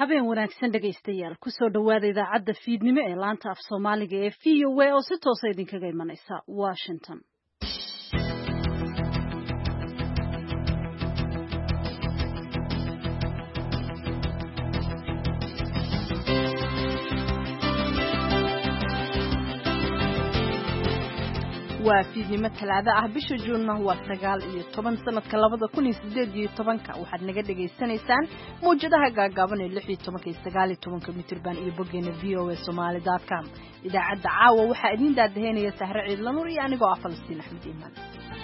habeen wanaagsan dhagaystayaal ku soo dhawaada idaacadda fiidnimo ee laanta af Soomaaliga ee VOA oo si toos ah idinkaga imanaysa Washington. waa fiidnimo talaado ah bisha Juunna waa 19 sanadka 2018 waxaad naga dhageysanaysaan muujadaha gaagaaban ee 16 iyo 19 mitirban iyo bogeena voasomali.com idaacadda caawa waxaa idin daadaheynaya Sahre Ciidla Nuur iyo anigoo ah Falastiin Axmed Iimaan.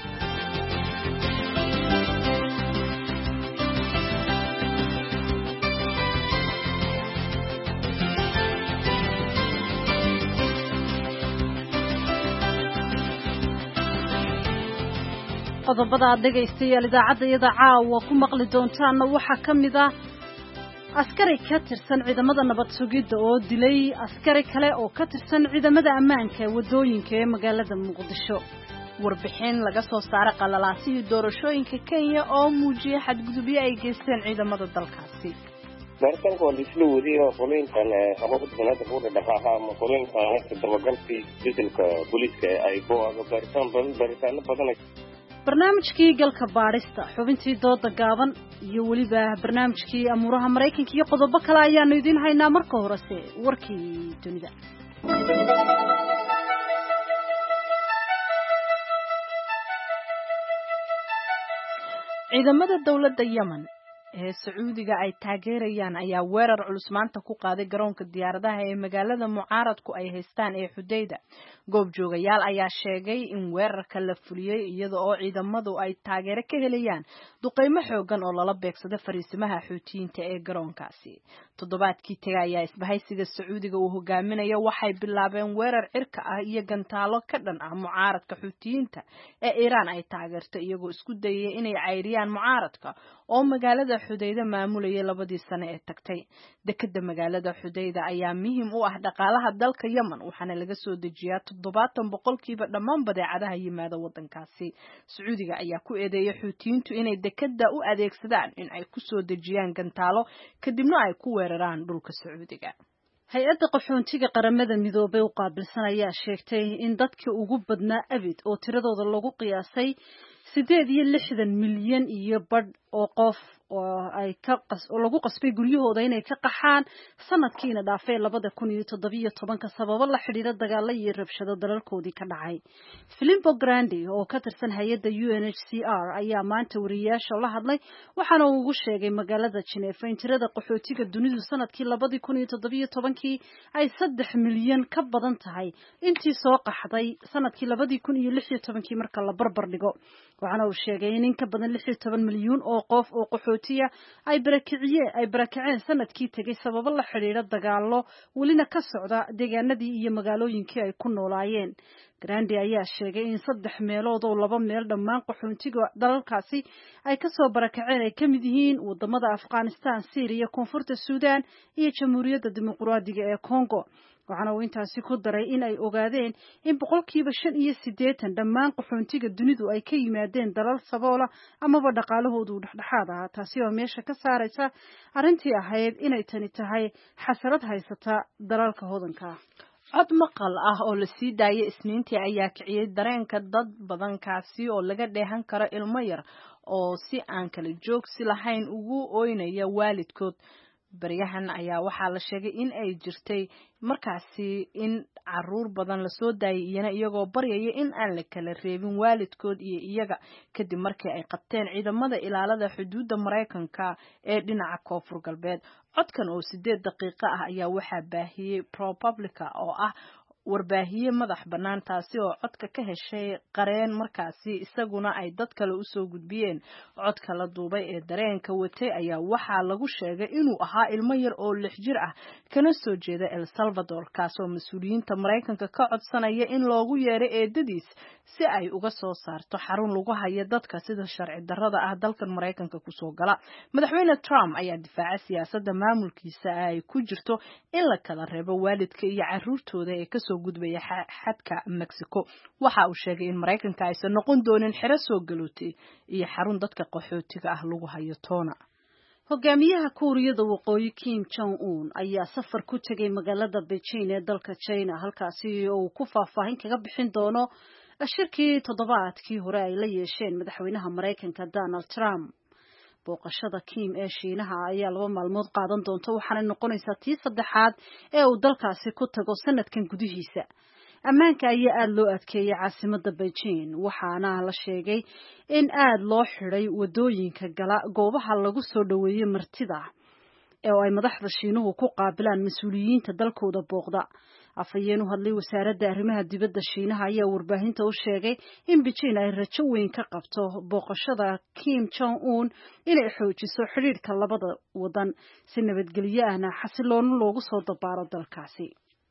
qodobada aad dhagaystayaal idaacadda caawa ku maqli doontaan waxa kamid ah askari ka tirsan ciidamada nabad sugidda oo dilay askari kale oo ka tirsan ciidamada ammaanka ee wadooyinka ee magaalada Muqdisho warbixin laga soo saaray qalalaasii doorashooyinka Kenya oo muujiyay xadgudubyo ay geysteen ciidamada dalkaasi markanka waa isla wadiyo qolinkan hababka sanada ku dhaqaaqa ama qolinkan dabagalkii jidalka booliska ay booqdo baritaan badan barnaamijkii galka baarista xubintii dooda gaaban iyo waliba barnaamijkii amuuraha Mareykanka iyo qodobo kale ayaanu idin haynaa marka horese warkii dunida ciidamada dawladda Yemen ee Sacuudiga ay taageerayaan ayaa weerar culus maanta ku qaaday garoonka diyaaradaha ee magaalada mucaaradku ay haystaan ee Xudayda goobjoogayaal ayaa sheegay in weerarka la fuliyay iyadoo oo ciidamadu ay taageero ka helayaan duqeymo xoogan oo lala beegsado fariisimaha Xuutiyiinta ee garoonkaasi toddobaadkii tagay ayaa isbahaysiga Sacuudiga uu hogaaminayo waxay bilaabeen weerar cirka ah iyo gantaalo ka dhan ah mucaaradka Xuutiyiinta ee Iiraan ay taageerto iyagoo isku dayay inay cayriyaan mucaaradka oo magaalada Xudayda maamulayay 2 sano ee tagtay dekada magaalada Xudayda ayaa muhiim u ah dhaqaalaha dalka Yemen waxaana laga soo dejiyaa 70% dhammaan badeecadaha yimaada wadankaasi Sacuudiga ayaa ku eedeeyay Xuutiyiintu inay dekada u adeegsadaan in ay ku soo dejiyaan gantaalo kadibna ay ku weeraraan dhulka Sacuudiga hay-adda qaxoontiga qaramada midoobay u qaabilsan ayaa sheegtay in dadkii ugu badnaa abid oo tiradooda lagu qiyaasay 68 milyan iyo badh oo qof oo lagu qasbay guryahooda inay ka qaxaan sanadkiina dhaafay 2017 sababo la xiriira dagaalo iyo rabshado dalalkoodii ka dhacay Filippo Grandi oo ka tirsan hay'adda UNHCR ayaa maanta wariyaasha la hadlay waxaana uu ugu sheegay magaalada Geneva in tirada qaxootiga dunidu sanadkii 2017 ay 3 milyan ka badan tahay intii soo qaxday sanadkii 2016 marka la barbar dhigo waxaana uu sheegay in ka badan 16 milyan oo qof oo qaxootiga ay barakaceen sanadkii tagay sababo la xiriira dagaalo welina ka socda deegaanadii iyo magaalooyinkii ay ku noolaayeen Grandi ayaa sheegay in 3 meelood oo 2 meel dhammaan qaxootiga dalalkaasi ay ka soo barakaceen ay kamid yihiin wadamada Afghanistan, Syria, Koonfurta Suudaan iyo Jamhuuriyadda Dimuqraadiga ee Congo waxaana uu intaasi ku daray in ay ogaadeen in 85% dhammaan qaxoontiga dunidu ay ka yimaadeen dalal saboola amaba dhaqaalahoodu dhexdhexaad ah taasi oo meesha ka saaraysa arintii ahayd inay tani tahay xasarad haysata dalalka hodanka cod maqal ah oo la sii daayay Isniintii ayaa kiciyay dareenka dad badan kaasi oo laga dheehan karo ilmo yar oo si aan kala joogsi lahayn ugu ooynaya waalidkood baryahan ayaa waxaa la sheegay in ay jirtay markaasi in caruur badan la soo daayay iyagoo baryaya in aan la kala reebin waalidkood iyo iyaga kadib markii ay qabteen ciidamada ilaalada xuduudda Mareykanka ee dhinaca Koonfur Galbeed codkan oo 8 daqiiqo ah ayaa waxaa baahiyay ProPublica oo ah warbaahiye madax banaan taasi oo codka ka heshay qareen markaasi isaguna ay dad kale u soo gudbiyeen codka la duubay ee dareenka watay ayaa waxaa lagu sheegay inuu ahaa ilmo yar oo 6 jir ah kana soo jeeda El Salvador kaasoo mas'uuliyiinta Mareykanka ka codsanaya in loogu yeero eedadiis si ay uga soo saarto xarun lagu hayo dadka sida sharci darrada ah dalkan Mareykanka ku soo gala madaxweyne Trump ayaa difaacay siyaasadda maamulkiisa ay ku jirto in la kala reebo waalidka iyo caruurtooda ee ka soo gudbaya xadka Mexico waxa uu sheegay in Mareykanka aysan noqon doonin xiro soo galootay iyo xarun dadka qaxootiga ah lagu hayo toona hogaamiyaha Kuuriyada Waqooyi Kim Jong-un ayaa safar ku tagay magaalada Beijing ee dalka China halkaasi oo uu ku faahfaahin kaga bixin doono shirkii toddobaadkii hore ay la yeesheen madaxweynaha Mareykanka Donald Trump. booqashada Kim ee Shiinaha ayaa 2 maalmood qaadan doonta waxaana noqonaysaa tii saddexaad ee uu dalkaasi ku tago sanadkan gudihiisa. ammaanka ayaa aad loo adkeeyay caasimadda Beijing waxaana la sheegay in aad loo xiray wadooyinka gala goobaha lagu soo dhaweeyay martida ee ay madaxda Shiinuhu ku qaabilaan mas'uuliyiinta dalkooda booqda. afhayeen u hadlay wasaaradda arrimaha dibadda Shiinaha ayaa warbaahinta u sheegay in Beijing ay rajo weyn ka qabto booqashada Kim Jong-un inay xoojiso xiriirka labada wadan si nabadgelyo ahna xasiloon loogu soo dabaalo dalkaasi.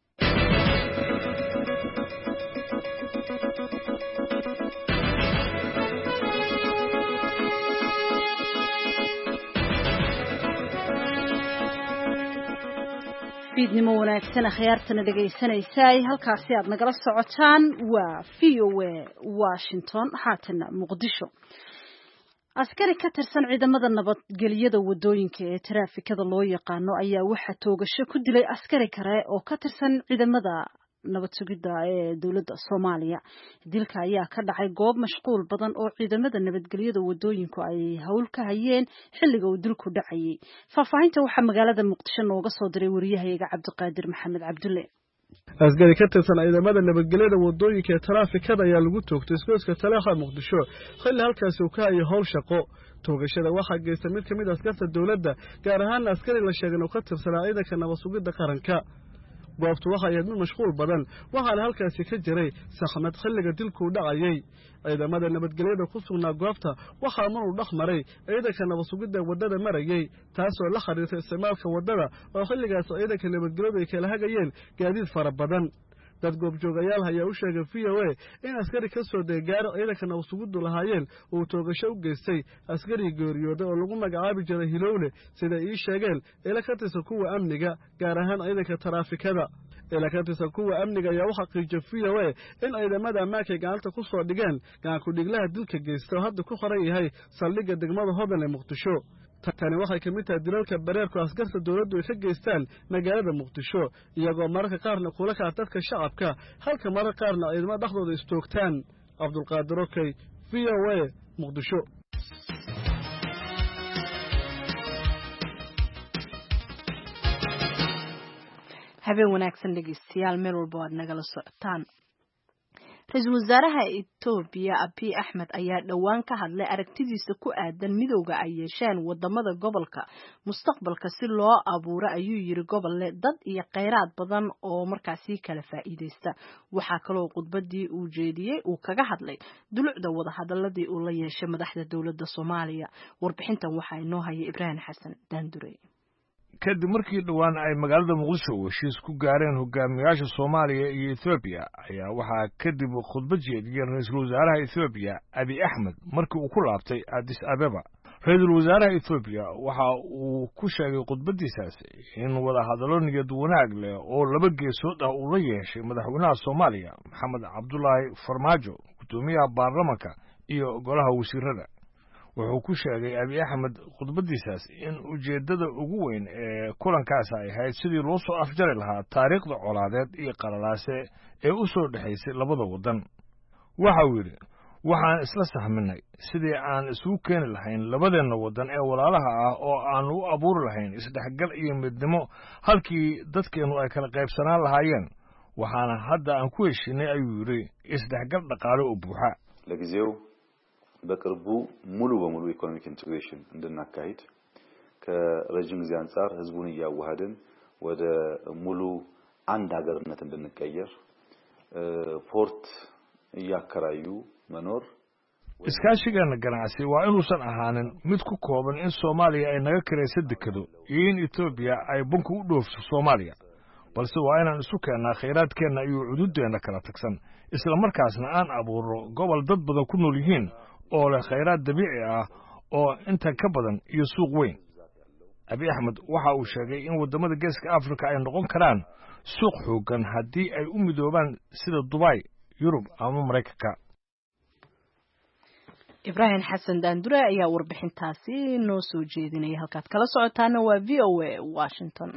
fiidnimo wanaagsan akhyaartana dhageysanaysaa halkaasi aad nagala socotaan waa VOA Washington haatana Muqdisho. askari ka tirsan ciidamada nabadgelyada wadooyinka ee taraafikada loo yaqaano ayaa waxa toogasho ku dilay askari kale oo ka tirsan ciidamada nabad sugidda ee dawladda Soomaaliya. dilka ayaa ka dhacay goob mashquul badan oo ciidamada nabadgelyada wadooyinku ay hawl ka hayeen xilliga uu dilku dhacayay. faahfaahinta waxa magaalada Muqdisho nooga soo diray wariyahayaga Cabdiqaadir Maxamed Cabdulle. askari ka tirsan ciidamada nabadgelyada wadooyinka ee taraafikada ayaa lagu toogtay isgoyska Taleexa Muqdisho xilli halkaas uu ka hayay hawl shaqo. toogashada waxaa geystay mid ka mid ah askarta dawladda gaar ahaan askari la sheegay inuu ka tirsanaa ciidanka nabad sugidda qaranka. goobtu waxay ahayd mid mashquul badan waxaana halkaasi ka jiray saxmad xilliga dilku dhacayay. ciidamada nabadgelyada ku sugnaa goobta waxaa mar uu dhex maray ciidanka nabad sugidda wadada marayay taasoo la xiriirtay isticmaalka wadada oo xilligaas ciidanka nabadgelyadu ay kala hagayeen gaadiid fara badan. dad goobjoogayaal ayaa u sheegay VOA in askari ka soo degay gaari ciidanka nabad sugiddu lahaayeen uu toogasho u geystay askari geeriyooday oo lagu magacaabi jiray Hilowle sida ay sheegeen ila ka tirsan kuwa amniga gaar ahaan ciidanka taraafikada. ila ka tirsan kuwa amniga ayaa waxa qiijay VOA in ciidamada ammaanka gacanta ku soo dhigeen gacan ku dhiglaha dilka geystay oo hadda ku qoran yahay saldhigga degmada Hodan ee Muqdisho. tani waxay ka mid tahay dilalka bareerku askarta dawladdu ay ka geystaan magaalada Muqdisho iyagoo mararka qaarna kula ka dadka shacabka halka mararka qaarna ciidamada dhaxdooda istoogtaan. Cabdulqaadir Okay, VOA Muqdisho. habeen wanaagsan dhegeystayaal meel walba aad nagala socotaan. Ra'iisul Wasaaraha Itoobiya Abiy Ahmed ayaa dhawaan ka hadlay aragtidiisa ku aadan midowga ay yeesheen wadamada gobolka mustaqbalka si loo abuuro ayuu yiri gobol leh dad iyo kheyraad badan oo markaasi kala faa'iideysta. waxaa kaloo khudbadii uu jeediyay uu kaga hadlay dulucda wada hadaladii uu la yeeshay madaxda dawladda Soomaaliya. warbixintan waxaa inoo hayay Ibrahim Xasan Daandure. kadib markii dhawaan ay magaalada Muqdisho heshiis ku gaareen hogaamiyaasha Soomaaliya iyo Itoobiya ayaa waxaa kadib khudbad jeediyay ra'iisul wasaaraha Itoobiya Abiy Ahmed markii uu ku laabtay Addis Ababa. ra'iisul wasaaraha Itoobiya waxa uu ku sheegay khudbadiisaas in wada hadallo niyad wanaag leh oo laba geesood ah uu la yeeshay madaxweynaha Soomaaliya Maxamed Cabdullaahi Farmaajo gudoomiyaha baarlamaanka iyo golaha wasiirada. wuxuu ku sheegay Abiy Ahmed khudbadiisaas in ujeedada ugu weyn ee kulankaas ay ahayd sidii loo soo afjari lahaa taariikhda colaadeed iyo qalalaase ee u soo dhaxaysay labada wadan. waxa uu yiri waxaan isla sahminay sidii aan isugu keeni lahayn labadeena wadan ee walaalaha ah oo aan u abuuri lahayn isdhexgal iyo midnimo halkii dadkeenu ay kala qaybsanaan lahaayeen. waxaana hadda aan ku heshinay ayuu yiri isdhexgal dhaqaale oo buuxa. ለጊዜው በቅርቡ ሙሉ በሙሉ ኢኮኖሚክ ኢንቴግሬሽን እንድናካሂድ ከረጅም ጊዜ አንፃር ህዝቡን እያዋሃድን ወደ ሙሉ አንድ ሀገርነት እንድንቀየር ፖርት እያከራዩ መኖር iskaashigeena ganacsi waa inuusan ahaanin mid ku kooban in Soomaaliya ay naga kirayso dekado iyo in Itoobiya ay bunka u dhoofso Soomaaliya balse waa inaan isu keenaa kheyraadkeena iyo xuduudeena kala tagsan isla markaasna aan abuuro gobol dad badan ku nool yihiin oo leh kheyraad dabiici ah oo inta ka badan iyo suuq weyn. Abiy Ahmed waxa uu sheegay in wadamada Geeska Afrika ay noqon karaan suuq xoogan haddii ay u midoobaan sida Dubai, Yurub ama Mareykanka. ibraahim xasan daandure ayaa warbixintaasi noo soo jeedinaya. halkaad kala socotaana waa VOA Washington.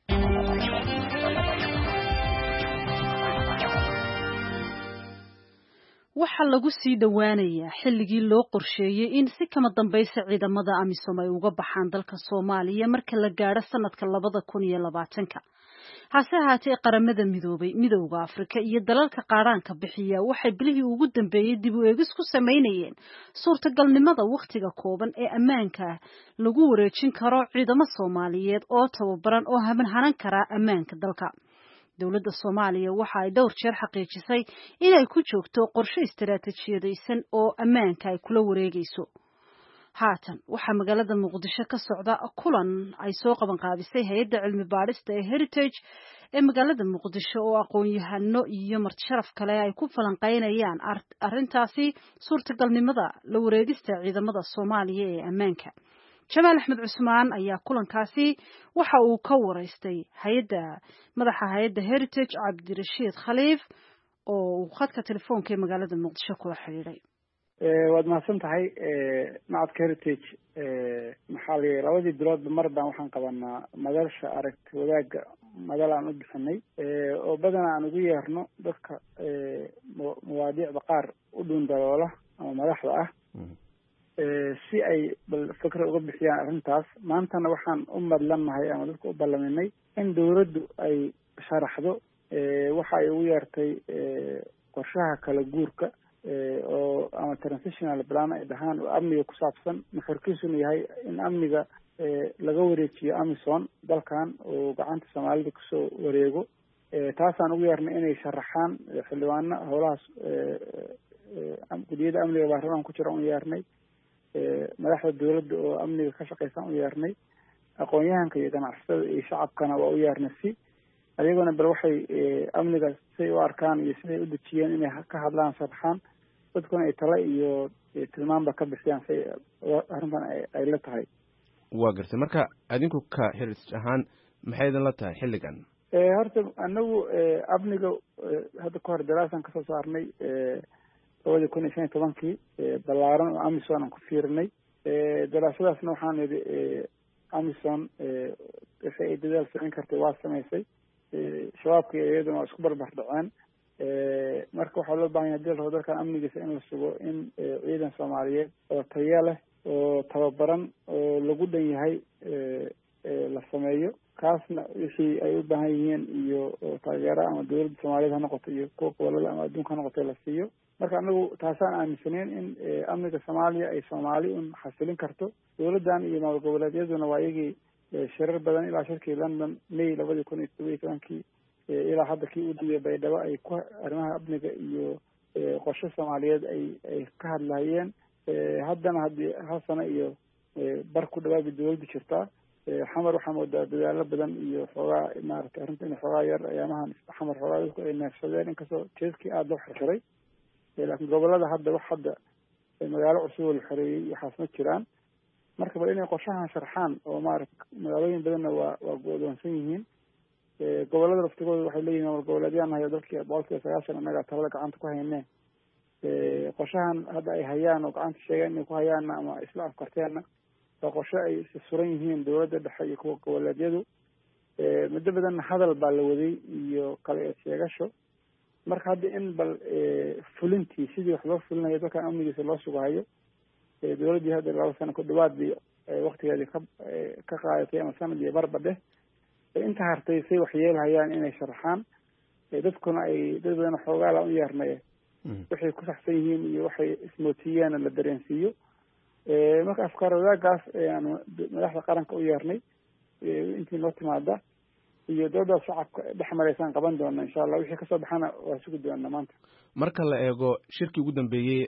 waxaa lagu sii dhowaanayaa xilligii loo qorsheeyey in si kama dambaysa ciidamada amisom ay uga baxaan dalka Soomaaliya marka la gaadho sanadka 2020. hase ahaatee qaramada midowga Afrika iyo dalalka qaaraanka bixiya waxay bilihii ugu dambeeyay dib u eegis ku sameynayeen suurtagalnimada waqtiga kooban ee ammaanka lagu wareejin karo ciidamo Soomaaliyeed oo tababaran oo hanan kara ammaanka dalka. dowladda Soomaaliya waxa ay dhowr jeer xaqiijisay inay ku joogto qorshe istiraatiijiyadaysan oo ammaanka ay kula wareegayso. haatan waxaa magaalada Muqdisho ka socda kulan ay soo qaban qaadisay hay'adda cilmi baarista ee Heritage ee magaalada Muqdisho oo aqoon-yahano iyo marti sharaf kale ay ku falanqeynayaan arrintaasi suurtagalnimada la wareegista ciidamada Soomaaliya ee ammaanka. Jamaal Axmed Cusmaan ayaa kulankaasi waxa uu ka wareystay madaxa hay'adda Heritage Cabdirashiid Khaliif oo khadka telefoonka ee magaalada Muqdisho kula xiriiray. waad mahadsan tahay macadka Heritage maxaa la yiraahdaa labadii biloodba mar baan waxaan qabanaa madalsha aragti wadaagga madal aan u bixinay oo badanaa aan ugu yeerno dadka mawaadiicda qaar u dhundaloola ama madaxda ah si ay bal fikra uga bixiyaan arrintaas. maantana waxaan u madlanahay ama dadka u ballaminay in dawladdu ay sharaxdo waxa ay ugu yeertay qorshaha kala guurka oo ama transitional plan ay dhahaan oo amniga ku saabsan nuxurkiisuna yahay in amniga laga wareejiyo Amisom dalkan oo gacanta Soomaalida kusoo wareego. taasaan ugu yeernay inay sharaxaan xildhibaano howlahaas gudiyada amniga baarlamaanka ku jira u yeernay madaxda dawladda oo amniga ka shaqeysan u yeernay aqoon-yahanka iyo ganacsatada iyo shacabkana waa u yeernay si ayaguna bal waxay amniga say u arkaan iyo siday u dejiyeen inay ka hadlaan sharaxaan dadkuna ay tala iyo tilmaanba ka bixiyaan say arrintan ay la tahay. waa gartay marka adinku ka Heritage ahaan maxay idin la tahay xilligan? horta anagu amniga hadda ka hor daraasan kasoo saarnay 2015 ballaaran oo Amisom aan ku fiirnay. daraasadaasna waxaan yidhi Amisom waxay ay dadaal samayn kartay waa samaysay. shabaabka iyaduna waa isku barbar dhaceen. marka waxaa loo baahan yahay dalka dalkan amnigiisa in la sugo in ciidan Soomaaliyeed oo tayo leh oo tababaran oo lagu dhan yahay la sameeyo. kaasna wixii ay u baahan yihiin iyo taageero ama dawladda Soomaaliyeed ha noqoto iyo kuwa gobolada ama adduunka ha noqoto la siiyo. marka anagu taasaan aaminsaneen in amniga Soomaaliya ay Soomaali un xasilin karto. dawladdan iyo maamul goboleedyaduna waa iyagii shirar badan ilaa shirkii London May 2017 ilaa hadda kii u dambeeyay Baydhabo ay ku arrimaha amniga iyo qorshe Soomaaliyeed ay ka hadlayeen. haddana haddii hasana iyo bar ku dhawaad dawladda jirtaa. xamar waxaa moodaa dadaalo badan iyo xoogaa maaragtay arrinta in xoogaa yar ayaamahan xamar xoogaa dadku ay neefsadeen inkastoo jeeskii aada loo xirxiray. laakiin gobolada hadda magaalo cusub oo la xoreeyey waxaas ma jiraan. marka bal inay qorshahan sharxaan oo maaragta magaalooyin badanna waa go'doonsan yihiin. gobolada laftigooda waxay leeyihiin maamul goboleedyaan hayo dalkii 90% annaga talada gacanta ku hayneen. qorshahan hadda ay hayaan oo gacanta sheegeen inay ku hayaanna ama isla afkarteenna waa qorshe ay suran yihiin dawladda dhexe iyo kuwa goboleedyadu. muddo badanna hadal baa la waday iyo kale sheegasho. marka hadda in bal fulintii sidii wax loo fulinayo dalkan amnigiisa loo sugahayo dawladdii hadda 2 sano ku dhawaadii waqtigeedii ka qaadatay ama sanadii barba dheh inta hartay say wax yeelhayaan inay sharaxaan dadkuna ay dad badan xoogaa la u yeernay waxay ku saxsan yihiin iyo waxay ismootiyeen la dareensiiyo. marka afkaar wadaagaas aan madaxda qaranka u yeernay intii noo timaada iyo dawladda shacabka dhex maraysan qaban doona insha Allah wixii ka soo baxana waa sugi doona maanta. marka la eego shirkii ugu dambeeyay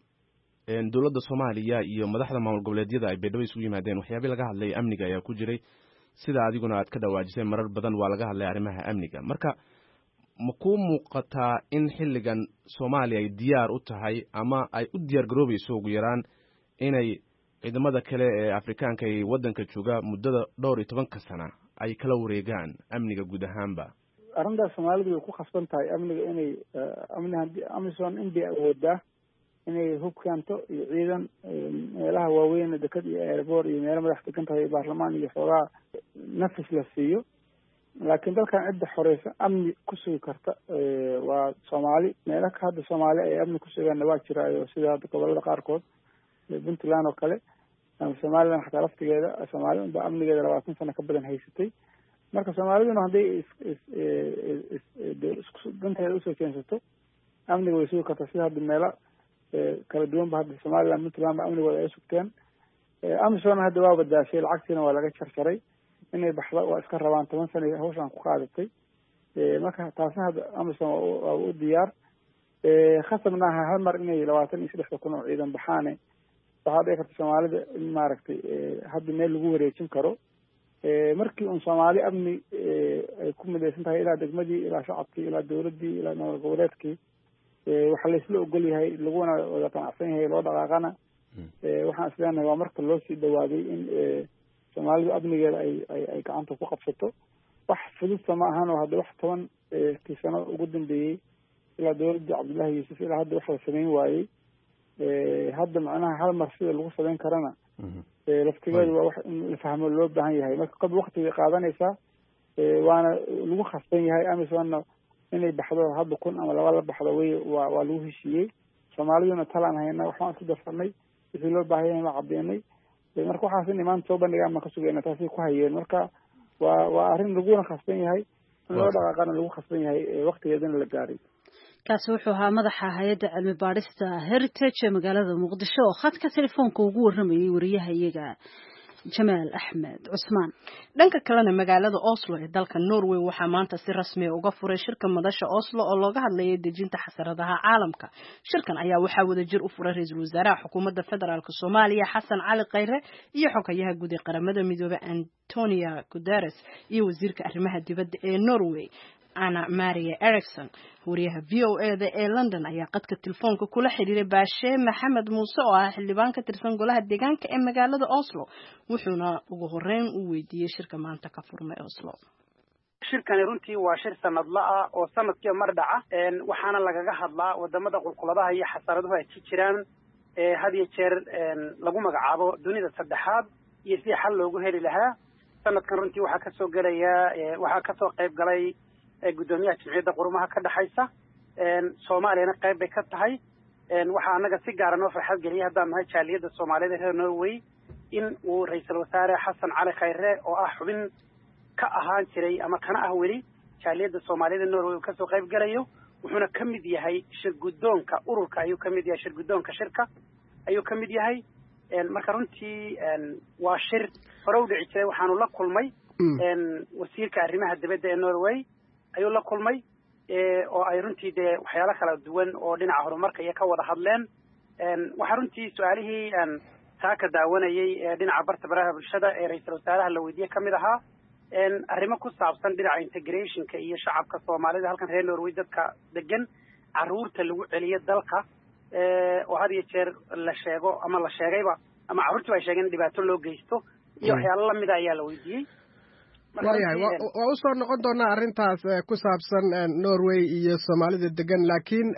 ee dawladda Soomaaliya iyo madaxda maamul goboleedyada ay Baydhabo isugu yimaadeen waxyaabo laga hadlay amniga ayaa ku jiray sida adiguna aad ka dhawaajisay marar badan waa laga hadlay arrimaha amniga. marka ma ku muuqataa in xilligan Soomaaliya ay diyaar u tahay ama ay u diyaar garoobayso ugu yaraan inay ciidamada kale ee Afrikaanka ee wadanka jooga muddada 12 sano ay kala wareegaan amniga guud ahaanba? arrinta Soomaalidu way ku khasban tahay amniga inay Amisom in bay awoodaa inay hub keento iyo ciidan meelaha waaweyn dekad iyo airboor iyo meelo madax degan tahay baarlamaan iyo xoogaa nafis la siiyo laakiin dalkan cidda xoreysa amni ku sugi karta waa Soomaali meelo ka hadda Soomaali ay amni ku sugaan waa jiraayo sida gobolada qaarkood Puntland oo kale ama Soomaaliland xataa laftigeeda Soomaaliland ba amnigeeda 20 sano ka badan haysatay marka Soomaaliduna hadday isku danteeda usoo keensato amniga way sugi kartaa sida hadda meelo kala duwan ba hadda Soomaaliland Puntland ba amnigooda ay sugteen Amisom hadda waa badaashay lacagtiina waa laga jarjaray inay baxda waa iska rabaan 10 sano hawshan ku qaadatay marka taasna hadda Amisom waa u diyaar khasabna hal mar inay 23 kun oo ciidan baxaane waxaa dhici karta Soomaalida in maaragtay hadda meel lagu wareejin karo markii uu Soomaali amni ay ku midaysan tahay ilaa degmadii ilaa shacabkii ilaa dawladii ilaa maamul goboleedkii waxa la isla ogol yahay laguna wada qanacsan yahay loo dhaqaaqana waxaan isleenahay waa marka loo sii dhawaaday in Soomaalidu amnigeeda ay gacanta ku qabsato wax fudud ma ahan oo hadda wax 10 sano ugu dambeeyay ilaa dawladda Cabdullaahi Yuusuf ilaa hadda waxa la sameyn waayay hadda macnaha hal mar sida lagu sameyn karana laftigeedu waa wax in la fahmo loo baahan yahay marka qad waqtiga qaadanaysa waana lagu khasban yahay Amisom inay baxdo hadda kun ama laba la baxdo way waa lagu heshiiyey Soomaaliduna talaan hayna waxaan isku darsanay wixii loo baahan yahay ma cadeynay marka waxaas in imaan soo bandhigaan ma ka sugayna taasi ku hayeen marka waa arrin laguna khasban yahay in loo dhaqaaqana lagu khasban yahay waqtigeedana la gaaray kaasi wuxuu ahaa madaxa hay'adda cilmi baarista Heritage ee magaalada Muqdisho oo khadka telefoonka ugu waramayay wariyaha iyaga Jamaal Axmed Cusmaan dhanka kalena magaalada Oslo ee dalka Norway waxaa maanta si rasmi ah uga furay shirka madasha Oslo oo looga hadlayay dejinta xasaradaha caalamka shirkan ayaa waxaa wada jir u furay ra'iisul wasaaraha xukuumadda federaalka Soomaaliya Xasan Cali Khayre iyo xogayaha guud ee qaramada midoobay Antonio Guterres iyo wasiirka arrimaha dibadda ee Norway Anna Maria Eriksson wariyaha VOA ee London ayaa qadka telefoonka kula xiriiray Baashe Maxamed Muuse oo ah xildhibaan ka tirsan golaha deegaanka ee magaalada Oslo wuxuuna ugu horeyn u weydiiyay shirka maanta ka furmay Oslo shirkani runtii waa shir sanadla ah oo sanadkii mar dhaca waxaana lagaga hadlaa wadamada qulquladaha iyo xasaraduhu ay ka jiraan had iyo jeer lagu magacaabo dunida saddexaad iyo si xal loogu heli lahaa sanadkan runtii waxaa ka soo galaya waxaa ka soo qayb galay gudoomiyaha jamciyadda qurumaha ka dhaxaysa Soomaaliyana qayb bay ka tahay waxa anaga si gaar ah noo farxad geliyay haddaan nahay jaaliyadda Soomaalida ee Norway in uu ra'iisul wasaare Xasan Cali Khayre oo ah xubin ka ahaan jiray ama kana ah weli jaaliyadda Soomaalida Norway uu ka soo qayb galayo wuxuuna ka mid yahay shir gudoonka ururka ayuu ka mid yahay shir gudoonka shirka ayuu ka mid yahay marka runtii waa shir hore u dhici jiray waxaanu la kulmay wasiirka arrimaha dibadda ee Norway ayuu la kulmay oo ay runtii de waxyaalo kala duwan oo dhinaca horumarka iyo ka wada hadleen waxa runtii su'aalihii taa ka daawanayay dhinaca bartabaraha bulshada ee ra'iisul wasaaraha la weydiiyay kamid ahaa arrimo ku saabsan dhinaca integrationka iyo shacabka Soomaalida halkan reer Norway dadka degan caruurta lagu celiyo dalka oo had iyo jeer la sheego ama la sheegayba ama caruurtu ay sheegeen dhibaato loo geysto iyo waxyaalo la mid ah ayaa la weydiiyay waayahay waa u soo noqon doonaa arrintaas ku saabsan Norway iyo Soomaalida degan laakiin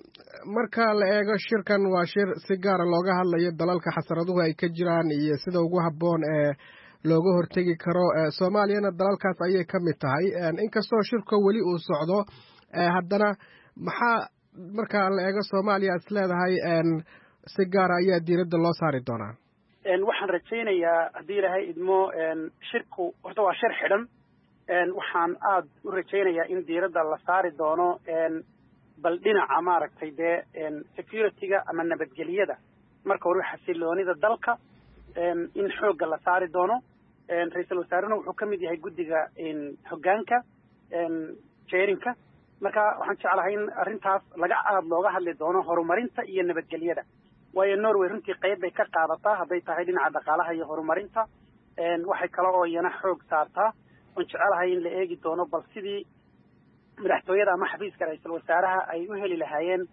marka la eego shirkan waa shir si gaar ah looga hadlayo dalalka xasaraduhu ay ka jiraan iyo sida ugu habboon ee looga hortegi karo Soomaaliyana dalalkaas ayay ka mid tahay inkastoo shirka weli uu socdo haddana maxaa marka la eego Soomaaliya is leedahay si gaar ah ayaa diiradda loo saari doonaa waxaan rajaynayaa haddii ilaahay idmo shirku horta waa shir xidhan waxaan aad u rajaynayaa in diiradda la saari doono bal dhinaca maaragtay dee securityga ama nabadgelyada marka hore xasiloonida dalka in xoogga la saari doono ra'iisul wasaarena wuxuu ka mid yahay guddiga hoggaanka jeerinka marka waxaan jeclahay in arrintaas aad looga hadli doono horumarinta iyo nabadgelyada waayo Norway runtii qayb bay ka qaadataa hadday tahay dhinaca dhaqaalaha iyo horumarinta waxay kale oo iyana xoog saartaa oon jecelahay in la eegi doono bal sidii madaxtooyada ama xafiiska ra'iisul wasaaraha ay u heli lahaayeen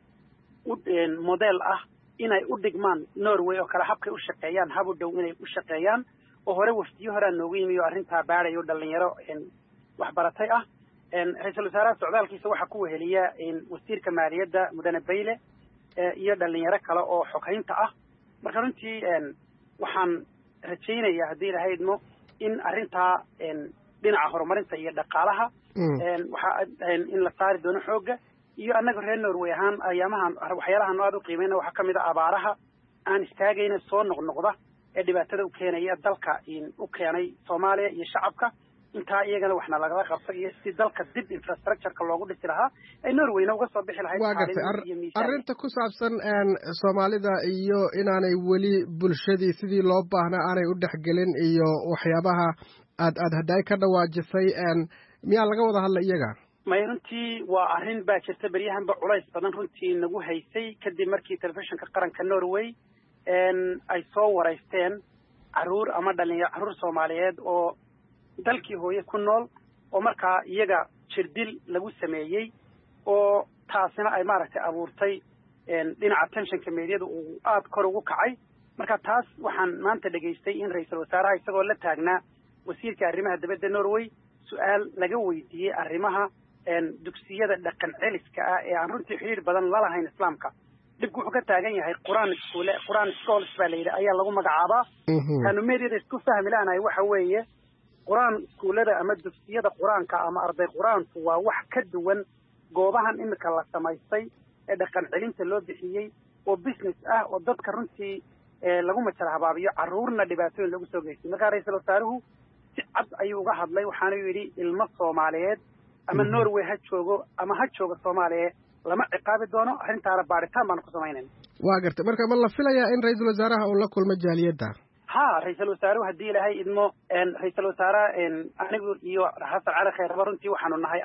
model ah inay u dhigmaan Norway oo kale habkay u shaqeeyaan hab u dhow inay u shaqeeyaan oo hore wafdiyo hore noogu yimi oo arrintaa baarayo dhalinyaro waxbaratay ah ra'iisul wasaaraha socdaalkiisa waxaa ku weheliya wasiirka maaliyadda mudane Bayle iyo dhalinyaro kale oo xoghaynta ah marka runtii waxaan rajaynayaa haddii ilahay idmo in arrintaa dhinaca horumarinta iyo dhaqaalaha in la saari doono xoogga iyo annaga reer Norway ahaan ayaamahan waxyaalahan aad u qiimeynaa waxaa ka mid ah abaaraha aan istaagayna soo noqnoqda ee dhibaatada u keenaya dalka u keenay Soomaaliya iyo shacabka intaa iyagana waxna lagala qabto iyo si dalka dib infrastructure-ka loogu dhisi lahaa ay Norwayna uga soo bixi lahayd arrinta ku saabsan Soomaalida iyo inaanay weli bulshadii sidii loo baahnaa aanay u dhexgelin iyo waxyaabaha aad hadday ka dhawaajisay miyaa laga wada hadla iyaga may runtii waa arrin baa jirta beryahanba culays badan runtii nagu haysay kadib markii telefishinka qaranka Norway ay soo wareysteen caruur Soomaaliyeed oo dalkii hooye ku nool oo markaa iyaga jirdil lagu sameeyey oo taasina ay maaragtay abuurtay dhinaca tensionka meediyada uu aad kor ugu kacay marka taas waxaan maanta dhageystay in ra'iisul wasaaraha isagoo la taagnaa wasiirka arrimaha dibadda Norway su'aal laga weydiiyey arrimaha dugsiyada dhaqan celiska ah ee aan runtii xiriir badan la lahayn islaamka dibku wuxuu ka taagan yahay Quraan schools baa la yidhi ayaa lagu magacaabaa kanu meediyada isku fahmi laanahay waxa weeye Quraan schoolada ama dugsiyada Quraanka ama arday Quraanku waa wax ka duwan goobahan imika la samaystay ee dhaqan celinta loo bixiyey oo business ah oo dadka runtii lagu majara habaabiyo caruurna dhibaatooyin lagu soo geystay marka ra'iisul wasaaruhu si cad ayuu uga hadlay waxaana yidhi ilmo Soomaaliyeed ama Norway ha joogo ama ha joogo Soomaaliya lama ciqaabi doono arrintaana baaritaan baan ku samaynayna waa gartay marka ma la filayaa in ra'iisul wasaaraha uu la kulmo jaaliyadda ra'iisul wasaaruhu haddii ilaahay idmo ra'iisul wasaaraha anigu iyo Xasan Cali Khayre runtii waxaanu nahay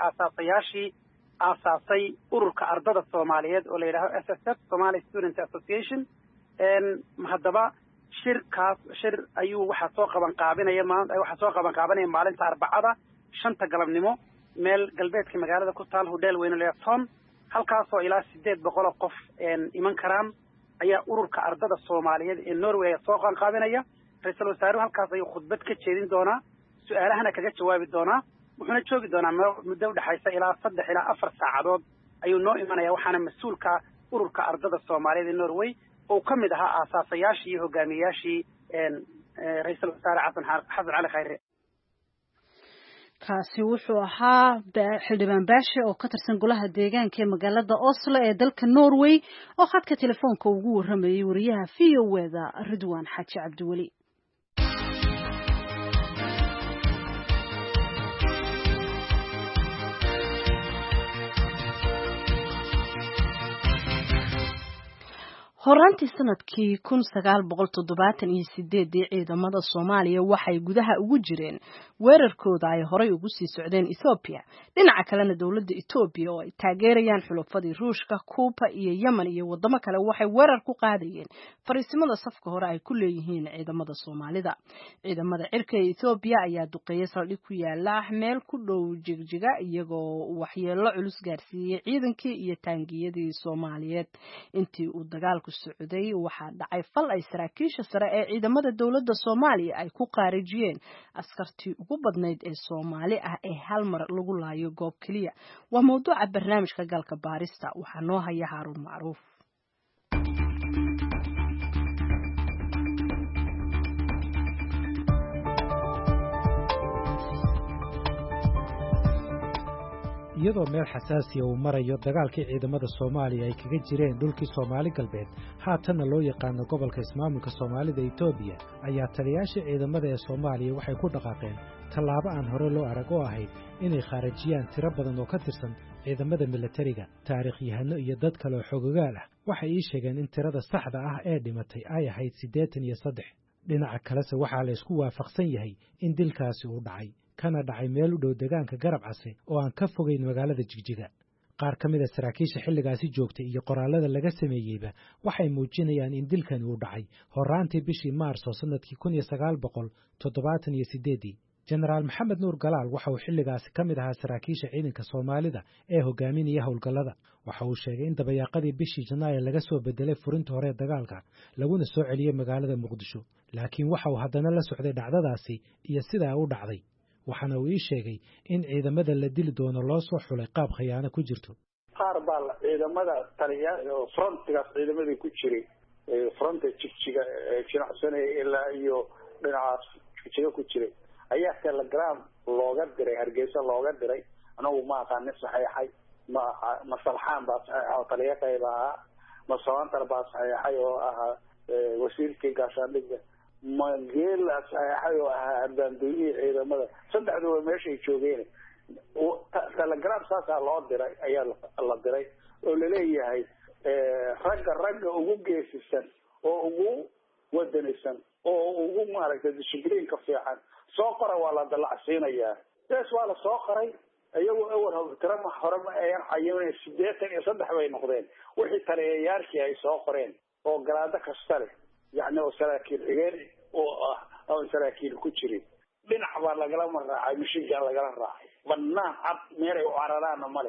aasaasay ururka ardada Soomaaliyeed oo la yidhaahdo SSF Somali Student Association haddaba shir ayuu waxaa soo qaban qaabanaya maalinta Arbacada 5 galabnimo meel galbeedka magaalada ku taal hodeel weyn Leeton halkaasoo ilaa 800 qof iman karaan ayaa ururka ardada Soomaaliyeed ee Norway soo qaabanaya ra'iisul wasaaruhu halkaas ayuu khudbad ka jeedin doonaa su'aalahana kaga jawaabi doonaa wuxuuna joogi doonaa muddo u dhaxaysa ilaa 3 ilaa 4 saacadood ayuu noo imanaya waxaana mas'uulka ururka ardada Soomaaliyeed ee Norway oo ka mid ahaa aasaasayashii iyo hogaamiyaashii ra'iisul wasaare Xasan Cali Khayre kaasi wuxuu ahaa xildhibaan Baashe oo ka tirsan golaha deegaanka ee magaalada Oslo ee dalka Norway oo khadka telefoonka ugu waramayay wariyaha VOA-da Ridwaan Xaaji Cabdiweli horaantii sanadkii 1978 ciidamada Soomaaliya waxay gudaha ugu jireen weerarkooda ay horay ugu sii socdeen Ethiopia dhinaca kalena dawladda Ethiopia oo ay taageerayaan xulafadii Ruushka Kuuba iyo Yemen iyo wadamo kale waxay weerar ku qaadayeen fariisimada safka hore ay ku leeyihiin ciidamada Soomaalida ciidamada cirka ee Ethiopia ayaa duqeeyay saldhig ku yaala meel ku dhow Jigjiga iyagoo waxyeello culus gaarsiiyay ciidankii iyo taangiyadii Soomaaliyeed intii uu dagaalku socday waxaa dhacay fal ay saraakiisha sare ee ciidamada dawladda Soomaaliya ay ku qaarijiyeen askartii ugu badnayd ee Soomaali ah ee hal mar lagu laayo goob kaliya waa mawduuca barnaamijka galka baarista waxaa noo haya Haruun Macruuf iyadoo meel xasaasiya uu marayo dagaalkii ciidamada Soomaaliya ay kaga jireen dhulkii Soomaali galbeed haatanna loo yaqaan gobolka ismaamulka Soomaalida Itoobiya ayaa taliyaasha ciidamada ee Soomaaliya waxay ku dhaqaaqeen tallaabo aan hore loo arag oo ahayd inay khaarajiyaan tiro badan oo ka tirsan ciidamada militariga taariikhyahano iyo dad kale oo xogogaal ah waxay ii sheegeen in tirada saxda ah ee dhimatay ay ahayd 83 dhinaca kalese waxaa la isku waafaqsan yahay in dilkaasi uu dhacay kana dhacay meel u dhow deegaanka Garab Case oo aan ka fogeyn magaalada Jigjiga qaar ka mid ah saraakiisha xilligaasi joogtay iyo qoraalada laga sameeyayba waxay muujinayaan in dilkan uu dhacay horaantii bishii Maarso sanadkii 1978 Generaal Maxamed Nuur Galaal waxa uu xilligaasi ka mid ahaa saraakiisha ciidanka Soomaalida ee hogaaminaya howlgallada waxa uu sheegay in dabayaaqadii bishii Janaayo laga soo bedelay furinta hore dagaalka laguna soo celiyay magaalada Muqdisho laakiin waxa uu haddana la socday dhacdadaasi iyo sida uu dhacday waxaana uu ii sheegay in ciidamada la dili doono loo soo xulay qaab khiyaano ku jirto qaar baa ciidamada taliya frontigaas ciidamadii ku jiray fronta jigjiga jinacsanaya ilaa iyo dhinacaas jigjiga ku jiray ayaa telegram looga diray hargeysa looga diray anagu ma aqaan saxeexay ma salxaan baa saxeexay oo taliya qayb ahaa ma sawantar baa saxeexay oo ahaa wasiirkii gaashaandhigga ma geela saxeexay oo ahaa bandooniyii ciidamada saddexduba meeshay joogeen telegram saasaa loo diray ayaa la diray oo laleeyahay ragga ugu geesisan oo ugu wadanaysan oo ugu maaragtay discipliinka fiican soo qora waa la dalacsiinayaa taas waa la soo qoray iyagoo awal hawtirama hore ma ayan cayimin 83 bay noqdeen wixii taliyayaashii ay soo qoreen oo garaado kasta leh yacni oo saraakiil xigeen oo saraakiil ku jiray dhinac baa lagala raacay mishiga lagala raacay banaan cad meelay u cararaana male